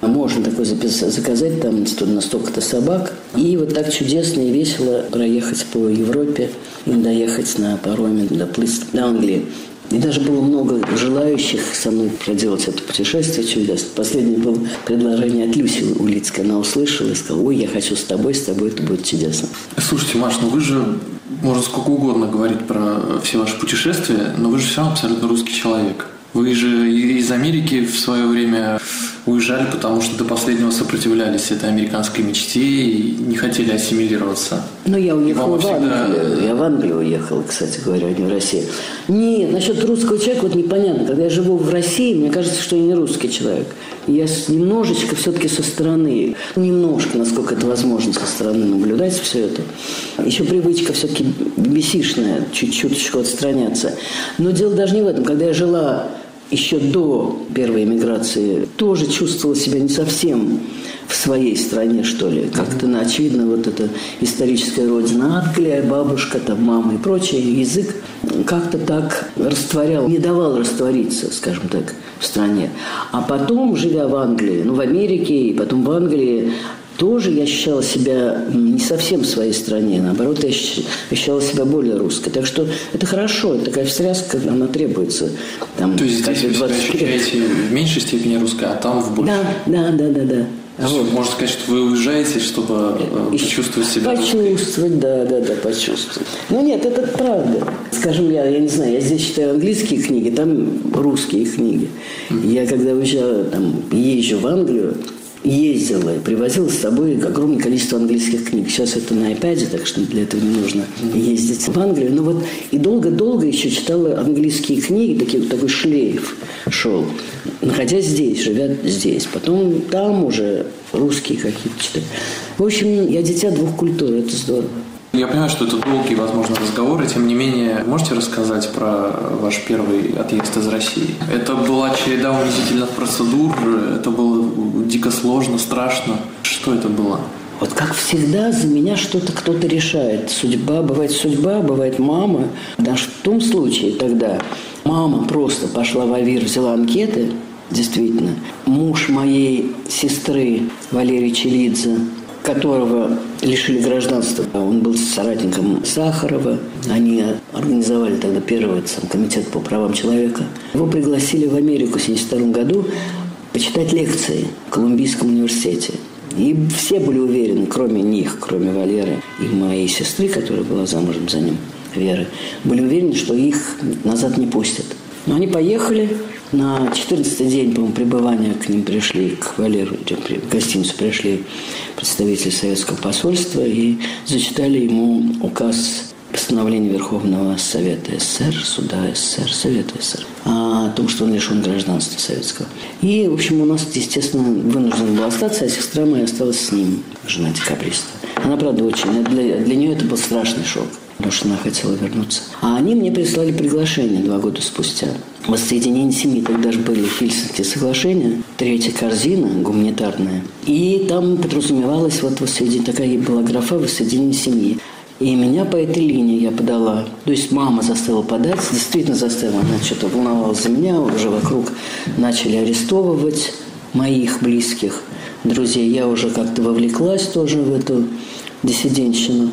Можно такой записать, заказать там на столько-то собак. И вот так чудесно и весело проехать по Европе и доехать на пароме, доплыть до Англии. И даже было много желающих со мной проделать это путешествие чудесно. Последнее было предложение от Люси Улицкой. Она услышала и сказала: ой, я хочу с тобой, с тобой это будет чудесно. Слушайте, Маш, ну вы же, можно сколько угодно говорить про все ваши путешествия, но вы же все равно абсолютно русский человек. Вы же из Америки в свое время уезжали, потому что до последнего сопротивлялись этой американской мечте и не хотели ассимилироваться. Ну, я уехала в всегда... Англию. Я в Англию уехала, кстати говоря, а не в Россию. Не, насчет русского человека вот непонятно. Когда я живу в России, мне кажется, что я не русский человек. Я немножечко все-таки со стороны, немножко, насколько это возможно, со стороны наблюдать все это. Еще привычка все-таки бесишная, чуть-чуточку отстраняться. Но дело даже не в этом. Когда я жила еще до первой эмиграции, тоже чувствовала себя не совсем в своей стране, что ли. Как-то, ну, очевидно, вот эта историческая родина Англия, бабушка, там, мама и прочее, язык как-то так растворял, не давал раствориться, скажем так, в стране. А потом, живя в Англии, ну, в Америке и потом в Англии, тоже я ощущала себя не совсем в своей стране. Наоборот, я ощущала себя более русской. Так что это хорошо. Это такая встряска, она требуется. Там, то есть здесь вы себя ощущаете в меньшей степени русской, а там в большей? Да, да, да, да, да. А вот. Можно сказать, что вы уезжаете, чтобы почувствовать себя Почувствовать, русской. да, да, да, почувствовать. Но нет, это правда. Скажем, я, я не знаю, я здесь читаю английские книги, там русские книги. Mm-hmm. Я когда уезжаю, там, езжу в Англию, ездила и привозила с собой огромное количество английских книг. Сейчас это на iPad, так что для этого не нужно ездить в Англию. Но вот и долго-долго еще читала английские книги, такие, такой шлейф шел, находясь здесь, живя здесь. Потом там уже русские какие-то читаю. В общем, я дитя двух культур, это здорово. Я понимаю, что это долгий, возможно, разговор, и тем не менее, можете рассказать про ваш первый отъезд из России? Это была череда унизительных процедур, это было дико сложно, страшно. Что это было? Вот как всегда за меня что-то кто-то решает. Судьба, бывает судьба, бывает мама. Даже в том случае тогда мама просто пошла в АВИР, взяла анкеты, действительно. Муж моей сестры Валерий Челидзе, которого лишили гражданства. Он был соратником Сахарова. Они организовали тогда первый сам комитет по правам человека. Его пригласили в Америку в семьдесят втором году почитать лекции в Колумбийском университете. И все были уверены, кроме них, кроме Валеры и моей сестры, которая была замужем за ним, Веры, были уверены, что их назад не пустят. Но они поехали. На четырнадцатый день, по-моему, пребывания к ним пришли, к Валеру, в гостиницу пришли представители советского посольства и зачитали ему указ постановления Верховного Совета СССР, Суда СССР, Совета СССР о том, что он лишен гражданства советского. И, в общем, у нас, естественно, вынужден был остаться, а сестра моя осталась с ним, жена декабриста. Она, правда, очень... Для, для нее это был страшный шок, потому что она хотела вернуться. А они мне прислали приглашение два года спустя. Воссоединение семьи. Тогда же были Хельсинские соглашения, третья корзина гуманитарная. И там подразумевалась вот воссоединение, такая была графа воссоединение семьи. И меня по этой линии я подала. То есть мама заставила подать, действительно заставила. Она что-то волновалась за меня, уже вокруг начали арестовывать моих близких друзей. Я уже как-то вовлеклась тоже в эту диссидентщину.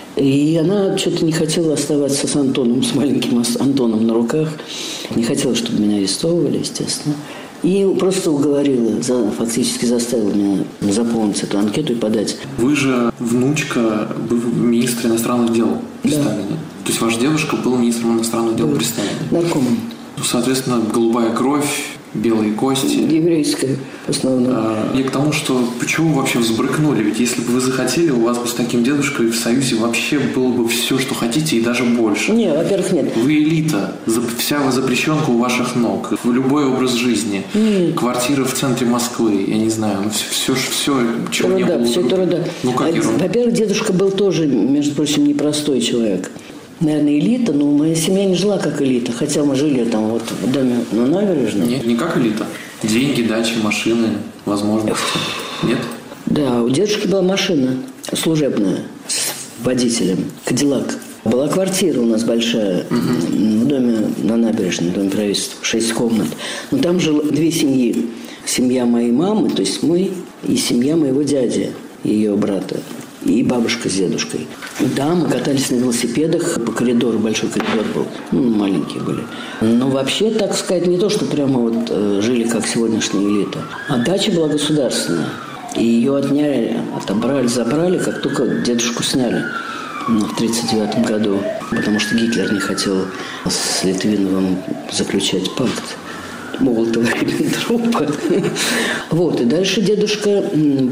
И она что-то не хотела оставаться с Антоном, с маленьким Антоном на руках. Не хотела, чтобы меня арестовывали, естественно. И просто уговорила, фактически заставила меня заполнить эту анкету и подать. Вы же внучка министра иностранных дел при да. Сталине. То есть ваш дедушка был министром иностранных дел при Сталине. Наркомом. Ну, соответственно, голубая кровь, белые кости. Еврейская, в основном. А, и к тому, что почему вообще взбрыкнули? Ведь если бы вы захотели, у вас бы с таким дедушкой в Союзе вообще было бы все, что хотите, и даже больше. Не, во-первых, нет. Вы элита. Вся запрещенка у ваших ног. Любой образ жизни. Нет. Квартира в центре Москвы. Я не знаю. Ну, все, все, все чего не было. Все это ерунда. Ну, как ерунда? Во-первых, дедушка был тоже, между прочим, непростой человек. Наверное, элита, но моя семья не жила как элита. Хотя мы жили там вот в доме на набережной. Нет, не как элита. Деньги, дачи, машины, возможности. Нет? Да, у дедушки была машина служебная с водителем. Кадиллак. Была квартира у нас большая угу. в доме на набережной, в доме правительства. Шесть комнат. Но там жило две семьи. семья моей мамы, то есть мы и семья моего дяди, ее брата, и бабушка с дедушкой. Да, мы катались на велосипедах по коридору, большой коридор был, ну, маленькие были. Но вообще, так сказать, не то, что прямо вот э, жили как сегодняшняя элита. А дача была государственная. И ее отняли, отобрали, забрали, как только дедушку сняли в тридцать девятом году. Потому что Гитлер не хотел с Литвиновым заключать пакт. Молотова-Риббентропа. Вот. И дальше дедушка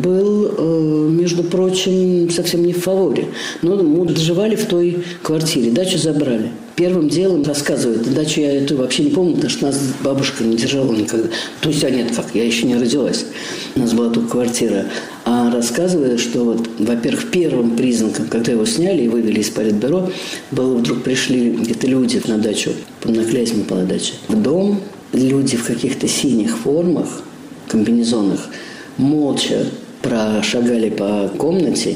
был, между прочим, совсем не в фаворе. Но мы доживали в той квартире. Дачу забрали. Первым делом рассказывает. Дачу я эту вообще не помню, потому что нас бабушка не держала никогда. То есть, а нет, как, я еще не родилась. У нас была только квартира. А рассказывает, что вот, во-первых, первым признаком, когда его сняли и вывели из политбюро, было, вдруг пришли где-то люди на дачу, на Клязьме была дача, в дом. Люди в каких-то синих формах, комбинезонах, молча прошагали по комнате,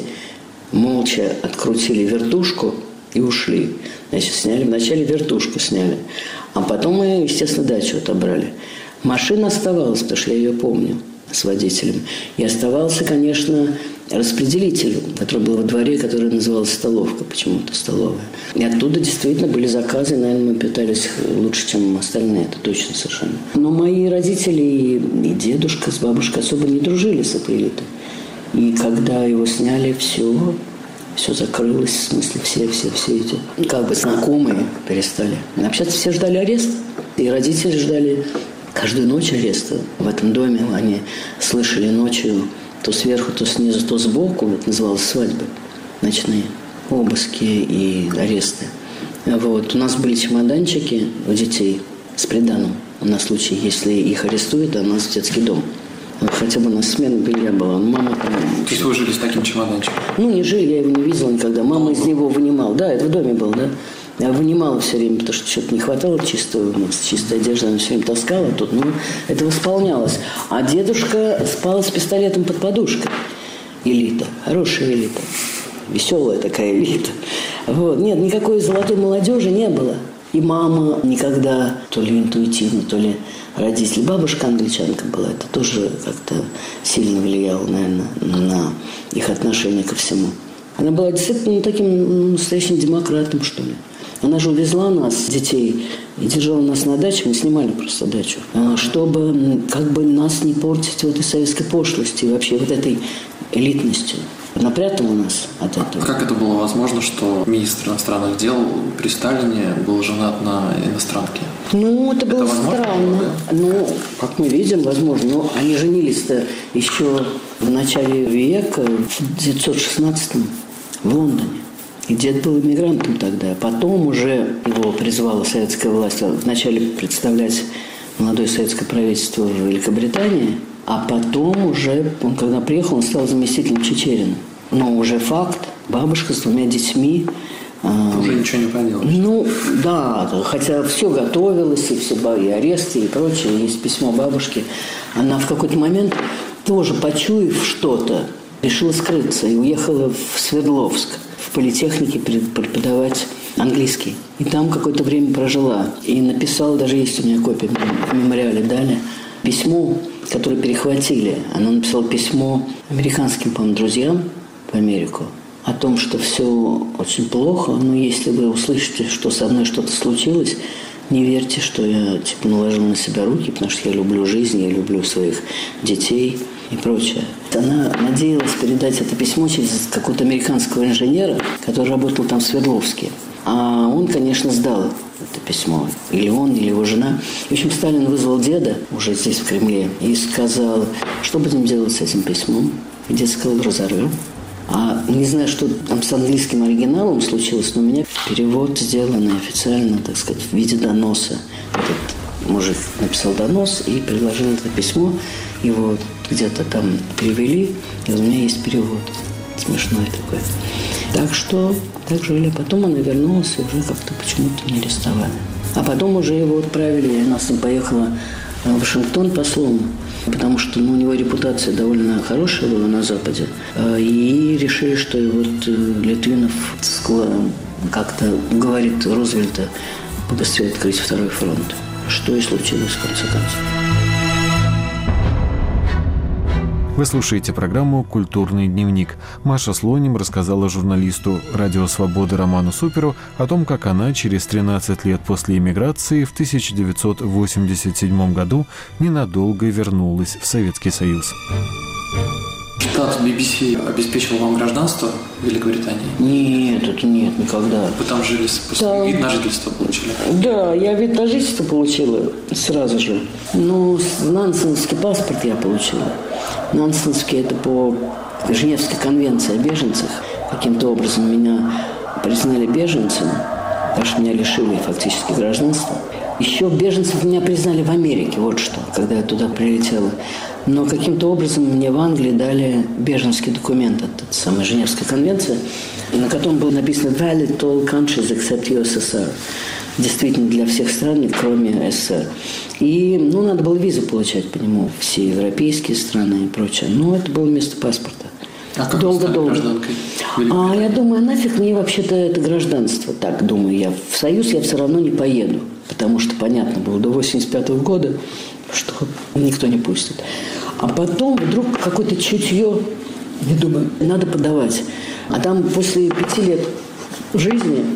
молча открутили вертушку и ушли. Значит, сняли, вначале вертушку сняли, а потом мы, естественно, дачу отобрали. Машина оставалась, потому что я ее помню с водителем. И оставался, конечно, распределитель, который был во дворе, который назывался столовка, почему-то столовая. И оттуда действительно были заказы, наверное, мы питались лучше, чем остальные, это точно совершенно. Но мои родители и, и дедушка с бабушкой особо не дружили с этой элитой. И когда его сняли, все, все закрылось, в смысле, все, все, все эти, как бы знакомые перестали. Общаться все ждали ареста, и родители ждали каждую ночь ареста. В этом доме они слышали ночью то сверху, то снизу, то сбоку, это называлось свадьбы, ночные обыски и аресты. Вот. У нас были чемоданчики у детей с приданым на случай, если их арестуют, а у нас детский дом. Хотя бы у нас смена белья была. Мама там... То есть вы жили с таким чемоданчиком? Ну, не жили, я его не видела никогда. Мама из него вынимала. Да, это в доме был, да. Я вынимала все время, потому что что-то не хватало чистого, чистой одежды, она все время таскала тут. Ну, это восполнялось. А дедушка спал с пистолетом под подушкой. Элита. Хорошая элита. Веселая такая элита. Вот. Нет, никакой золотой молодежи не было. И мама никогда, то ли интуитивно, то ли родители. Бабушка англичанка была. Это тоже как-то сильно влияло, наверное, на их отношение ко всему. Она была действительно таким настоящим демократом, что ли. Она же увезла нас, детей, и держала нас на даче. Мы снимали просто дачу. Чтобы как бы нас не портить вот этой советской пошлости и вообще вот этой элитностью. Напрятала нас от этого. Как это было возможно, что министр иностранных дел при Сталине был женат на иностранке? Ну, это было это странно. Да? Ну, как мы видим, возможно. Но они женились-то еще в начале века, в девятьсот шестнадцатом, в Лондоне. И дед был иммигрантом тогда. Потом уже его призвала советская власть вначале представлять молодое советское правительство в Великобритании, а потом уже, он когда приехал, он стал заместителем Чичерина. Но уже факт, бабушка с двумя детьми. Уже ничего не поделаешь. Ну, да, хотя все готовилось, и все, и аресты, и прочее. Есть письмо бабушки. Она в какой-то момент, тоже почуяв что-то, решила скрыться и уехала в Свердловск, в политехнике преподавать английский. И там какое-то время прожила. И написала, даже есть у меня копия, в мемориале дали, письмо, которое перехватили. Она написала письмо американским, по-моему, друзьям в Америку о том, что все очень плохо, но если вы услышите, что со мной что-то случилось, не верьте, что я типа наложила на себя руки, потому что я люблю жизнь, я люблю своих детей и прочее. Она надеялась передать это письмо через какого-то американского инженера, который работал там в Свердловске. А он, конечно, сдал это письмо. Или он, или его жена. В общем, Сталин вызвал деда уже здесь, в Кремле, и сказал, что будем делать с этим письмом. И дед сказал, разорвем. А не знаю, что там с английским оригиналом случилось, но у меня перевод сделанный официально, так сказать, в виде доноса. Этот мужик написал донос и предложил это письмо. Его где-то там перевели, и у меня есть перевод. Смешной такой. Так что так жили. Потом она вернулась, и уже как-то почему-то не арестовали. А потом уже его отправили, и она с ним поехала в Вашингтон послом, потому что ну, у него репутация довольно хорошая была на Западе. И решили, что вот Литвинов как-то уговорит Рузвельта побыстрее открыть второй фронт. Что и случилось в конце концов. Вы слушаете программу «Культурный дневник». Маша Слоним рассказала журналисту «Радио Свободы» Роману Суперу о том, как она через тринадцать лет после эмиграции в тысяча девятьсот восемьдесят седьмом году ненадолго вернулась в Советский Союз. Штат би би си обеспечил вам гражданство Великобритании? Нет, это нет, никогда. Вы там жили, после Да. вид на жительство получили? Да, я вид на жительство получила сразу же. Ну, нансенский паспорт я получила. Нансенский – это по Женевской конвенции о беженцах. Каким-то образом меня признали беженцем, потому что меня лишили фактически гражданства. Еще беженцев меня признали в Америке, вот что, когда я туда прилетела. Но каким-то образом мне в Англии дали беженский документ от этой самой Женевской конвенции, на котором было написано «Valid to all countries except ю эс эс ар». Действительно, для всех стран, кроме эс эс эс эр. И, ну, надо было визу получать по нему, все европейские страны и прочее. Но это было вместо паспорта. А как Долго-долго. вы стали гражданкой? А я думаю, нафиг мне вообще-то это гражданство. Так, думаю я, в Союз я все равно не поеду. Потому что, понятно было, до восемьдесят пятого года, что никто не пустит. А потом вдруг какое-то чутье, я думаю, надо подавать. А там после пяти лет жизни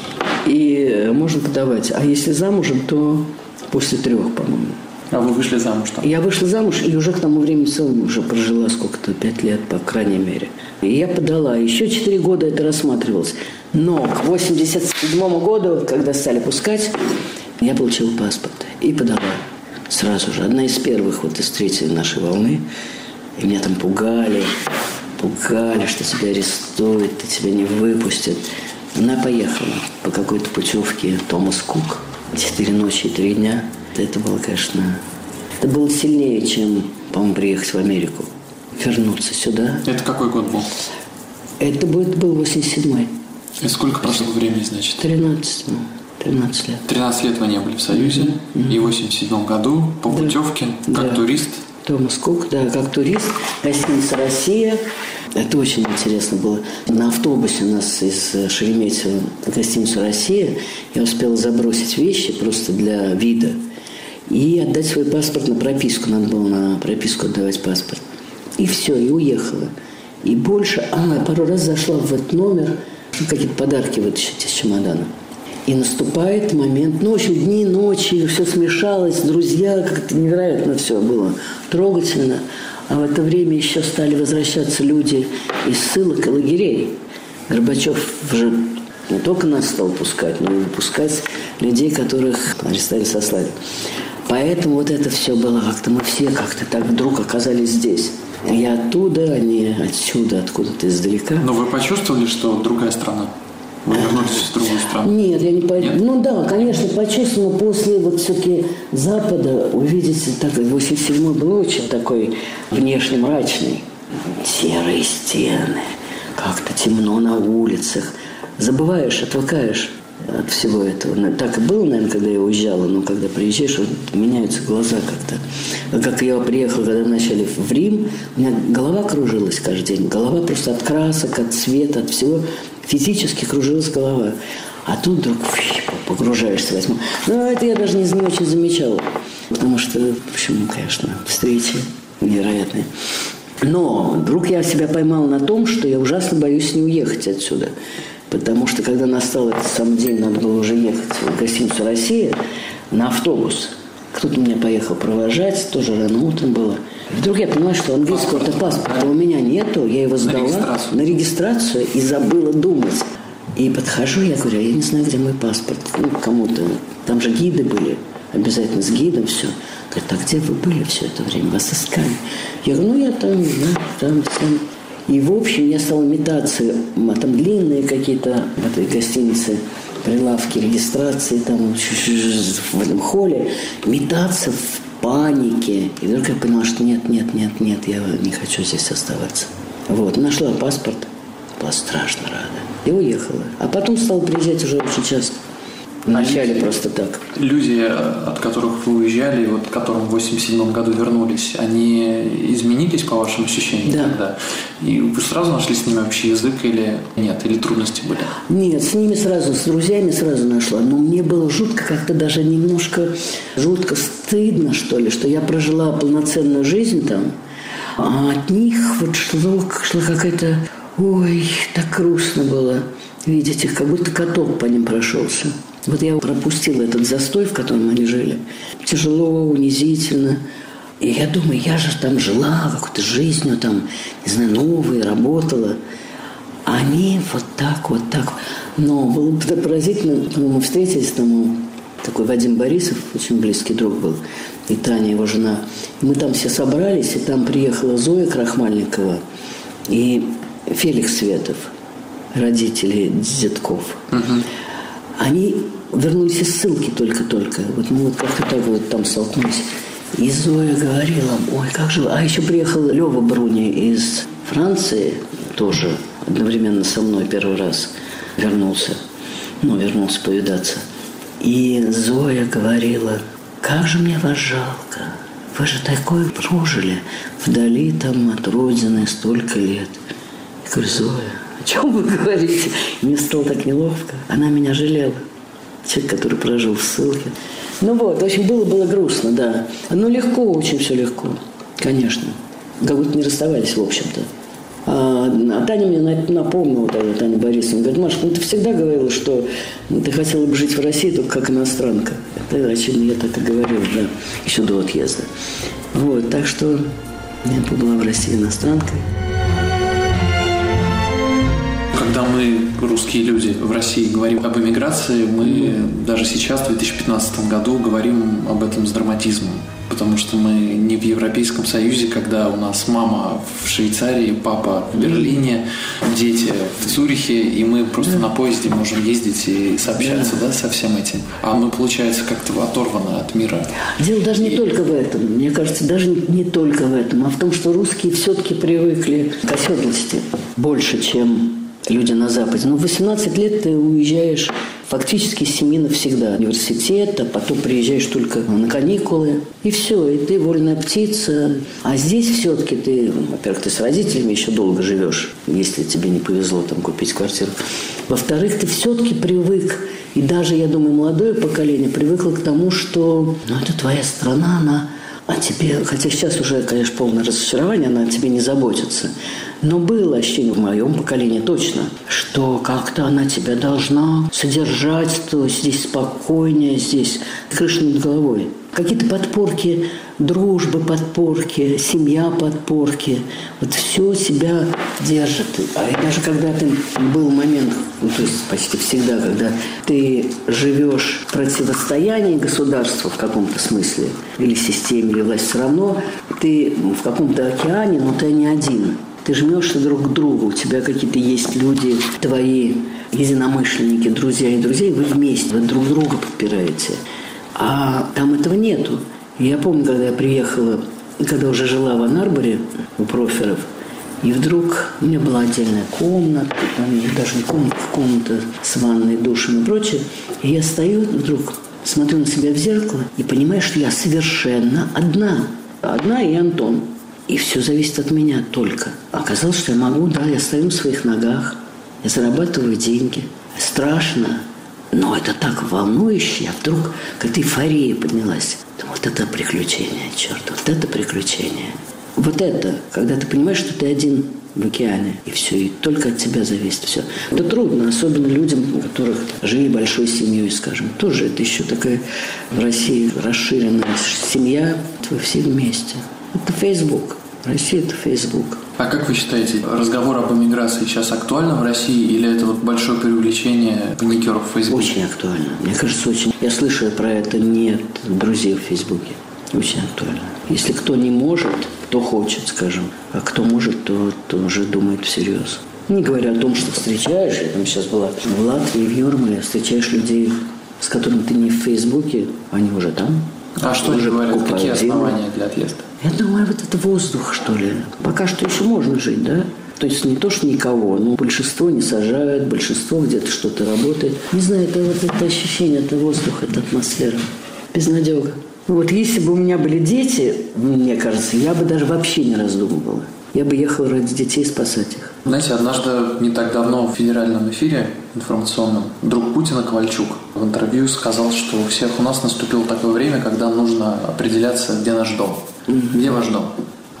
и можно подавать. А если замужем, то после трех, по-моему. А вы вышли замуж там? Я вышла замуж и уже к тому времени целом уже прожила сколько-то, пять лет, по крайней мере. И я подала. Еще четыре года это рассматривалось. Но к восемьдесят седьмому году, когда стали пускать, я получила паспорт и подала сразу же. Одна из первых вот из третьей нашей волны. И меня там пугали, пугали, что тебя арестуют, тебя не выпустят. Она поехала по какой-то путевке Томас Кук. Четыре ночи и три дня. Это было, конечно, это было сильнее, чем, по-моему, приехать в Америку. Вернуться сюда. Это какой год был? Это был, это был восемьдесят седьмой. И сколько прошло времени, значит? тринадцать, ну, тринадцать лет. тринадцать лет вы не были в Союзе. Mm-hmm. И в восемьдесят седьмом году по да. путевке, как да. турист. Томас Кук, да, как турист. Гостиница «Россия». Это очень интересно было. На автобусе у нас из Шереметьево в гостиницу «Россия» я успела забросить вещи просто для вида и отдать свой паспорт на прописку. Надо было на прописку отдавать паспорт. И все, и уехала. И больше... А, я пару раз зашла в этот номер, чтобы какие-то подарки вытащить из чемодана. И наступает момент, ну, в общем, дни, ночи, все смешалось, друзья, как-то невероятно все было трогательно. А в это время еще стали возвращаться люди из ссылок и лагерей. Горбачев уже не только нас стал пускать, но и выпускать людей, которых арестовали, сослали. Поэтому вот это все было как-то, мы все как-то так вдруг оказались здесь. Я оттуда, они отсюда, откуда-то издалека. Но вы почувствовали, что другая страна? Вы вернулись в другую страну? Нет, я не по... Нет? Ну да, конечно, почувствовала, но после вот все-таки Запада, увидите, так, восемьдесят седьмой был очень такой внешне мрачный. Серые стены, как-то темно на улицах. Забываешь, отвыкаешь от всего этого. Так и было, наверное, когда я уезжала, но когда приезжаешь, вот, меняются глаза как-то. Как я приехала, когда вначале в Рим, у меня голова кружилась каждый день. Голова просто от красок, от цвета, от всего. Физически кружилась голова. А тут вдруг погружаешься в восьмую. Ну, это я даже не, не очень замечала. Потому что, в общем, конечно, встречи невероятные. Но вдруг я себя поймала на том, что я ужасно боюсь не уехать отсюда. Потому что, когда настал этот самый день, надо было уже ехать в гостиницу «Россия» на автобус. Кто-то меня поехал провожать, тоже рано утром было. И вдруг я поняла, что английского-то паспорта у меня нету. Я его сдала на регистрацию, на регистрацию и забыла думать. И подхожу, я говорю, я не знаю, где мой паспорт. Ну, кому-то. Там же гиды были. Обязательно с гидом все. Говорит, а где вы были все это время? Вас искали. Я говорю, ну, я там, да, там, там. И, в общем, я стала метаться. А там длинные какие-то в этой гостинице прилавки регистрации, там, в этом холле. Метаться в панике. И вдруг я поняла, что нет, нет, нет, нет, я не хочу здесь оставаться. Вот, нашла паспорт. Была страшно рада. И уехала. А потом стала приезжать уже очень часто. Вначале просто так. Люди, от которых вы уезжали, вот, к которым в восемьдесят седьмом году вернулись, они изменились, по вашим ощущениям? Да. Тогда? И вы сразу нашли с ними общий язык или нет? Или трудности были? Нет, с ними сразу, с друзьями сразу нашла. Но мне было жутко, как-то даже немножко жутко стыдно, что ли, что я прожила полноценную жизнь там, А от них вот шло, шла какая-то... Ой, так грустно было видеть их, как будто каток по ним прошелся. Вот я пропустила этот застой, в котором они жили. Тяжело, унизительно. И я думаю, я же там жила какой-то жизнью, там, не знаю, новой, работала. А они вот так, вот так. Но было поразительно, мы встретились, там такой Вадим Борисов, очень близкий друг был, и Таня, его жена. Мы там все собрались, и там приехала Зоя Крахмальникова и Феликс Светов, родители Дзетков. Угу. Они вернулись из ссылки только-только. Вот мы вот как-то так вот там столкнулись. И Зоя говорила, ой, как же... А еще приехал Лева Бруни из Франции, тоже одновременно со мной первый раз вернулся. Ну, вернулся повидаться. И Зоя говорила, как же мне вас жалко. Вы же такое прожили вдали там от родины столько лет. Я говорю, Зоя, о чем вы говорите? И мне стало так неловко. Она меня жалела. Человек, который прожил в ссылке. Ну вот, в общем, было, было грустно, да. Но легко, очень все легко. Конечно. Как будто не расставались, в общем-то. А, а Таня мне напомнила, тогда, Таня Борисовна, говорит, Маша, ну ты всегда говорила, что ты хотела бы жить в России только как иностранка. Это, очевидно, я так и говорила, да, еще до отъезда. Вот, так что я побыла в России иностранкой. Когда мы, русские люди, в России говорим об эмиграции, мы mm-hmm. даже сейчас, в две тысячи пятнадцатом году, говорим об этом с драматизмом. Потому что мы не в Европейском Союзе, когда у нас мама в Швейцарии, папа в Берлине, дети в Цюрихе, и мы просто на поезде можем ездить и сообщаться, да, со всем этим. А мы, получается, как-то оторваны от мира. Дело даже не и... только в этом. Мне кажется, даже не только в этом, а в том, что русские все-таки привыкли к оседлости больше, чем люди на Западе. Ну, в восемнадцать лет ты уезжаешь фактически с семьи навсегда. Университет, а потом приезжаешь только на каникулы. И все, и ты вольная птица. А здесь все-таки ты, во-первых, ты с родителями еще долго живешь, если тебе не повезло там купить квартиру. Во-вторых, ты все-таки привык, и даже, я думаю, молодое поколение привыкло к тому, что ну, это твоя страна, она о тебе, хотя сейчас уже, конечно, полное разочарование, она о тебе не заботится. Но было ощущение в моем поколении точно, что как-то она тебя должна содержать, что здесь спокойнее, здесь крыша над головой. Какие-то подпорки, дружбы подпорки, семья подпорки. Вот все себя держит. А даже когда ты был момент, ну, то есть почти всегда, когда ты живешь в противостоянии государства в каком-то смысле, или системе, или власти, все равно ты в каком-то океане, но ты не один. Ты жмешься друг к другу, у тебя какие-то есть люди, твои единомышленники, друзья и друзья, и вы вместе, вы друг друга подпираете. А там этого нету. Я помню, когда я приехала, когда уже жила в Анн-Арборе у Проферов, и вдруг у меня была отдельная комната, там даже не комната, комната с ванной, душем и прочее. И я стою, вдруг смотрю на себя в зеркало и понимаю, что я совершенно одна. Одна и Антон. И все зависит от меня только. Оказалось, что я могу, да, я стою на своих ногах, я зарабатываю деньги. Страшно, но это так волнующе. А вдруг какая-то эйфория поднялась. Вот это приключение, черт, вот это приключение. Вот это, когда ты понимаешь, что ты один в океане, и все, и только от тебя зависит все. Это трудно, особенно людям, у которых жили большой семьей, скажем. Тоже это еще такая в России расширенная семья, вы все вместе. Это Facebook. Россия – это Facebook. А как вы считаете, разговор об эмиграции сейчас актуально в России или это вот большое привлечение паникеров в Фейсбуке? Очень актуально. Мне кажется, очень. Я слышу про это не от друзей в Фейсбуке. Очень актуально. Если кто не может, то хочет, скажем. А кто может, то, то уже думает всерьез. Не говоря о том, что встречаешь, я там сейчас была в Латвии, в Юрмале, встречаешь людей, с которыми ты не в Фейсбуке, они уже там. А что они говорят? Какие основания для отъезда? Я думаю, вот это воздух, что ли. Пока что еще можно жить, да? То есть не то, что никого, но большинство не сажают, большинство где-то что-то работает. Не знаю, это вот это ощущение, это воздух, это атмосфера. Безнадега. Вот если бы у меня были дети, мне кажется, я бы даже вообще не раздумывала. Я бы ехала ради детей спасать их. Знаете, однажды не так давно в федеральном эфире информационном друг Путина Ковальчук в интервью сказал, что у всех у нас наступило такое время, когда нужно определяться, где наш дом. Mm-hmm. Где ваш дом?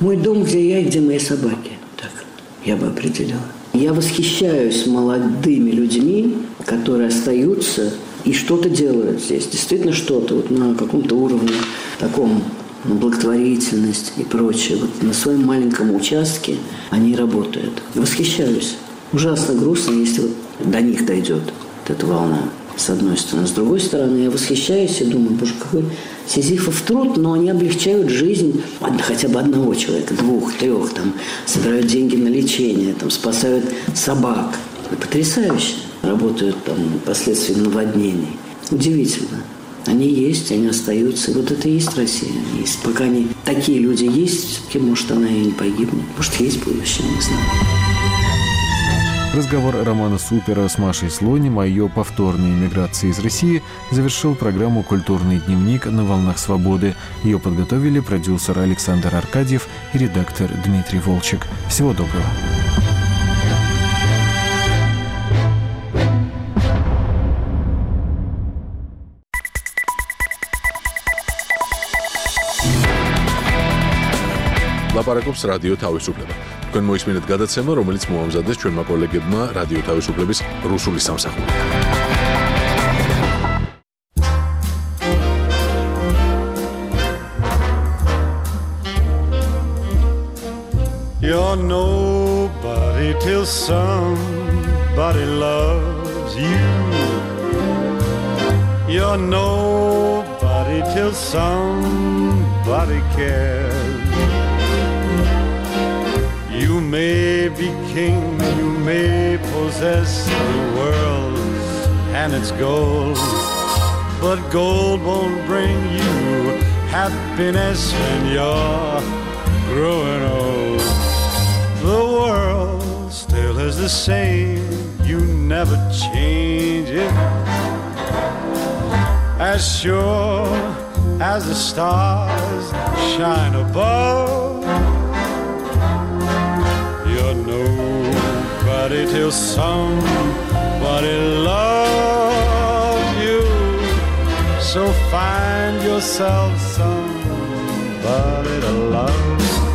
Мой дом, где я и где мои собаки. Так я бы определила. Я восхищаюсь молодыми людьми, которые остаются и что-то делают здесь. Действительно что-то вот на каком-то уровне таком, на благотворительность и прочее. Вот на своем маленьком участке они работают. Восхищаюсь. Ужасно грустно, если вот до них дойдет вот эта волна. С одной стороны. С другой стороны, я восхищаюсь и думаю, боже, какой сизифов труд, но они облегчают жизнь хотя бы одного человека, двух, трех, там, собирают деньги на лечение, там, спасают собак. Потрясающе. Работают там последствия наводнений. Удивительно. Они есть, они остаются. И вот это и есть Россия. Они есть. Пока они, такие люди есть, все-таки, может, она и не погибнет. Может, есть будущее, не знаю. Разговор Романа Супера с Машей Слоним о ее повторной эмиграции из России завершил программу «Культурный дневник» на «Волнах свободы». Ее подготовили продюсер Александр Аркадьев и редактор Дмитрий Волчек. Всего доброго. ლაპარაკობს რადიო თავისუფლება. თქვენ მოისმინეთ გადაცემა, რომელიც მოამზადეს ჩვენმა კოლეგებმა რადიო თავისუფლების რუსული სამსახურიდან. You're nobody till somebody loves you. You're nobody till somebody cares. You may be king, you may possess the world and its gold, but gold won't bring you happiness when you're growing old. The world still is the same, you never change it. As sure as the stars shine above, you're nobody till somebody loves you. So find yourself somebody to love.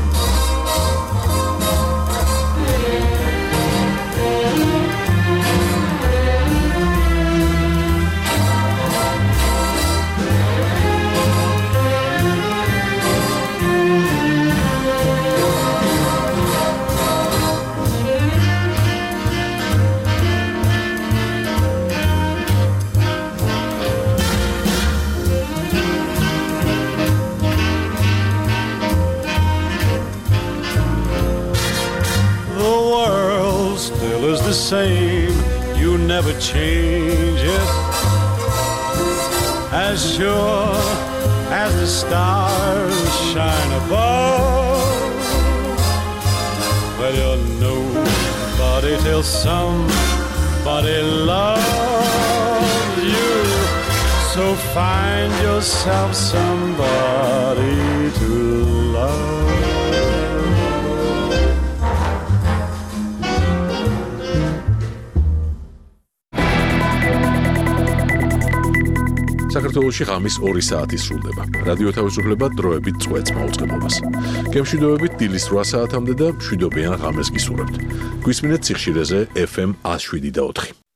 The same, you never change it. As sure as the stars shine above, well, you're nobody till somebody loves you. So find yourself somebody to love. საქართველოში ღამის ორი საათი სრულდება. რადიო თავისუფლება დროებით წვეთს მაუწყებლობას. გემშვიდობებით დილის რვა საათამდე და მშვიდობიან ღამეს გისურვებთ. გვისმინეთ სიხშირეზე ეფ ემ one oh seven და four.